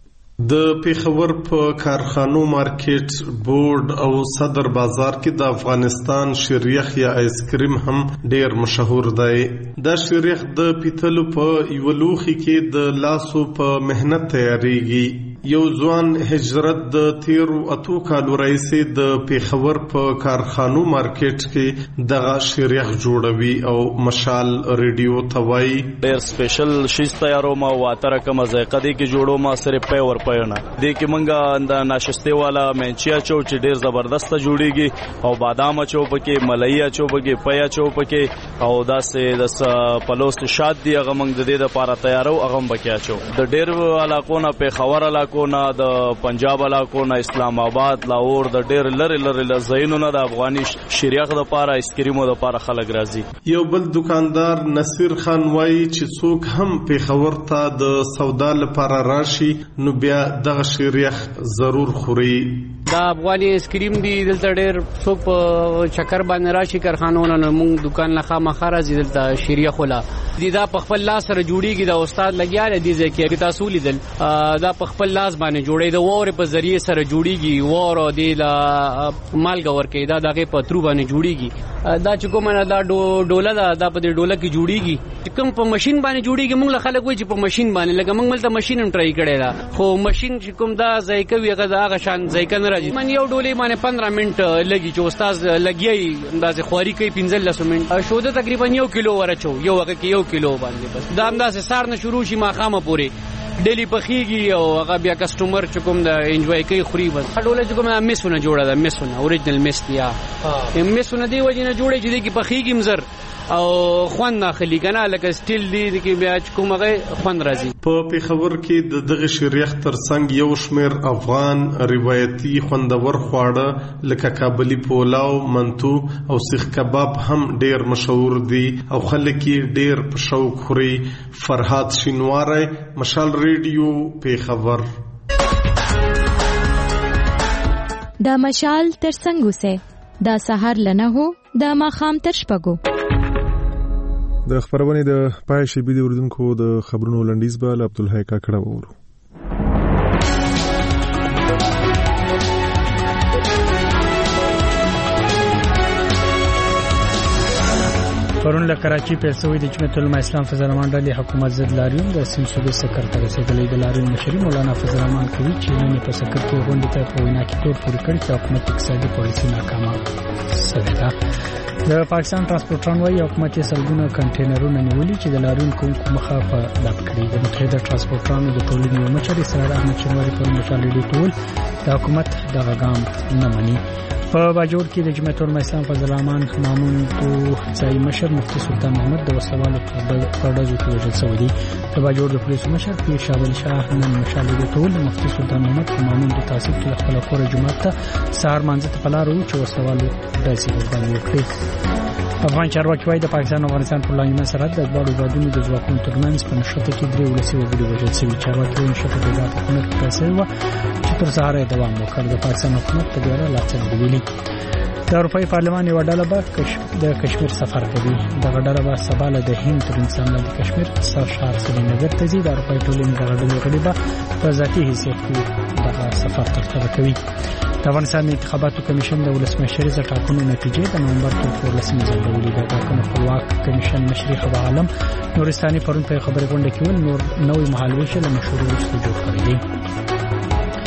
د پیښور په کارخانو مارکیټ بورډ او صدر بازار کې د افغانستان شیریخ یا آیس کریم هم ډیر مشهور دی. دا شیریخ د پیتلو په یو لوخي کې د لاسو په مهنت تیاریږي. یو ځوان هجرت د تیرو اتو کالو راهیسې د پیښور په کارخانو مارکیټ کې دغه شیریخ جوړوي او مشال ریډیو توای ډیر سپیشل شیز تیاروم او اتره کوم ذایقه دی کې جوړوم سره په ور پېنه دی کې مونږه د ناشسته والا منچیا چو چې ډیر زبردست جوړیږي او بادام چو پکې ملایي چو پکې پیا چو پکې او داسې د پلوست شاد دی هغه مونږ د دې لپاره تیارو هغه بکیا چو د ډیر علاقو نه په خبر علاقو نه د پنجاب علاقو نه اسلام آباد لاهور د ډیر لری لری زینو نه د افغاني شریخ د لپاره اسکریمو د لپاره خلک راځي. یو بل دکاندار نصیر خان وایي چې څوک هم پیښور ته د سودا لپاره راشي نو بیا دغه شریخ ضرور خوري. دا افغاني اسکریم دی دلته ډېر څوک په چکر باندې راشي کارخانهونه نو موږ دکان نه خامخا راځي دلته شریخ ولا دی دا په خپل لاس سره جوړیږي دا استاد لګیا دی ځکه چې تاسو لیدل دا په خپل لاس باندې جوړي دا وور په ذریعہ سره جوړیږي وور دی لا مالګ ورکې دا دغه په ترو باندې جوړیږي دا چې کومه دا ډوله دا د په ډوله کې جوړیږي کوم په ماشين باندې جوړیږي موږ خلک وایي چې په ماشين باندې لکه موږ ملته ماشين هم ټرای کړی دا خو ماشين چې کوم دا ذایقه وی هغه هغه شان ذایقه نه راځي. من یو ډولې باندې پندرہ منټ لګي چې استاد لګیای اندازې خواري کوي پنځلس منټ شوده تقریبا یو کیلو ورچو یو هغه کې یو کیلو باندې بس دا اندازې سار نه شروع شي ما خامه پوري ډیلی پخېږي او هغه بیا کسٹمر چې کوم د انجوای کوي خوري بس ډوله چې کوم میسونه جوړه ده میسونه اوریجنل میس یا میسونه دی وجه نه جوړه چې دی کې پخېږي مزر او خوان ناخلی کنه لکه سټیل دی کې بیا کومه خوان راځي. په پیښور کې د دغه شریخ ترڅنګ یو شمیر افغان روایتي خوندور خواړه لکه کابلی پولاو منتو او سیخ کباب هم ډیر مشهور دي او خلک یې ډیر په شوق خوري. فرهاد شینواری مشال ریډیو پیښور. دا مشال ترڅنګ وسه دا سحر لنه هو دا ماخام تر شپګو. د خبرونه د پای شي بيدي اوردونکو د خبرونو لنډیز به عبدالحی کاکړه وورو. پرون له کراچي پیسوي د جمعیت العلماء اسلام فضل الرحمن ډلې حکومت ضد لاریون د سیم صوبې سکرټر رسیدلې د لاریون مشري مولانا فضل الرحمن کوي چې نن په سکرټ کې غونډه ته په وینا کې تور پوری کړی چې حکومت اقتصادي پالیسي ناکامه شوې ده. د پاکستان ترانسپورټران وايي حکومت یې سلګونه کنټینرونه نیولي چې د لاریون کوونکو مخه په ډاب کړی. د متحده ترانسپورټرانو د ټولنې یو مشر اسرار احمد شینواری په مشال ریډیو ټول د حکومت دغه ګام نه مني. په باجوړ کې د جمعیت العلماء اسلام فضل الرحمن مامون تو ځای مشر مفتی سلطان محمد د وسوالو په ډزو کې وژل شوی دی. د باجوړ د پولیسو مشر پیر شاول شاه نن مشال ریډیو ټول مفتی سلطان محمد مامون د تاسیس کې خپل کور جمعه ته سهار مانځه په لار و چې وسوالو داسې باندې وکړي. افغان چارواکي وايي د پاکستان او افغانستان په لانجمن سرحد د دواړو هیوادونو د ځواکونو ترمنځ په نښته کې درې ولسي وګړي وژل شوي. چارواکي وايي نښته د ګډ حکومت په اساس و چې تر سهار دوام وکړ. د پاکستان حکومت په دې اړه لا څه ویلي. د اروپای پارلمان یو ډله به د کشمیر سفر کوي. دغه ډله به سبا له د هند تر انسان له کشمیر سر شهر سرینگر ته ځي. د اروپای ټولنې دغه ډلې غړي به په ذاتي حیثیت کې دغه سفر ترسره کوي. د افغانستان انتخاباتو کمیشن د ولسمشریزه ټاکنو نتیجې د نومبر تر څوارلسمې ځندولې ده. د ټاکنو خپلواک کمیشن مشري خبر عالم نورستاني پرون په خبري غونډه کې ول نور نوې مهالويش له مشورو وروسته جوړ کړی دی.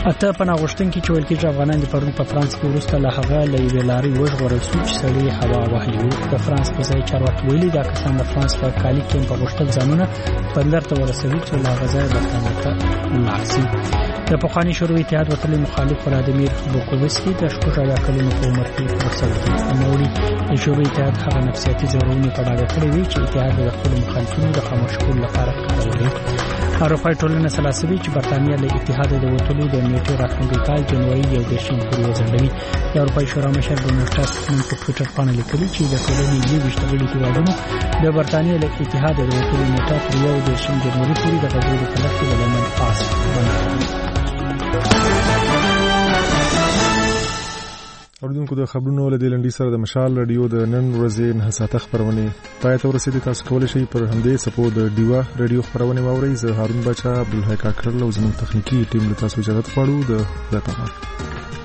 اته پناه غوښتونکي چې ویل کېږي افغانان د پرون په فرانس کې وروسته له هغه له یوې لارې وژغورل شو چې سړی هوا وهلي وو. د فرانس په ځای چارواکي ویلي دا کسان د فرانس په کالي کې په غوښتل ځانونه بندر ته ورسوي چې له هغه ځایه برتانیا ته ولاړ شي. د پخواني شوروي اتحاد وتلي مخالف ولادیمیر بوکووسکي د شپږ اویا کلونو په عمر کې ورسولي. نوموړي د شوروي اتحاد هغه نفسیاتي ځورونې په ډاګه کړې وې چې اتحاد د خپلو مخالفینو د خاموش کولو لپاره کارولې. اروپایي ټولنه سلاسوي چې برتانیا له اتحاد د وتلو د نیټې راتلونکي کال جنوري یو دېرشم پورې وځنډوي. د اروپایي شورا مشر ډونالډ ټاسک نن په ټویټر باندې لیکلي چې د ټولنې یو ویشت غړي هېوادونو د برتانیا له اتحاد د وتلو نیټه تر یو دېرشم جنوري پورې د غږیزو په لړ کې د لندن پاس باندې. اوریدونکو د خبرونو له دې لنډۍ سره د مشال رادیو د نن ورځې نه ساعته خبرونه پای ته ورسېدې. تاسو کولی شئ پر همدې څپو د ډیوا رادیو خبرونه واورئ. زه هارون بچا عبدالحی کاکړ او زموږ تخنیکي ټیم له تاسو اجازه غواړو. د خدای په امان.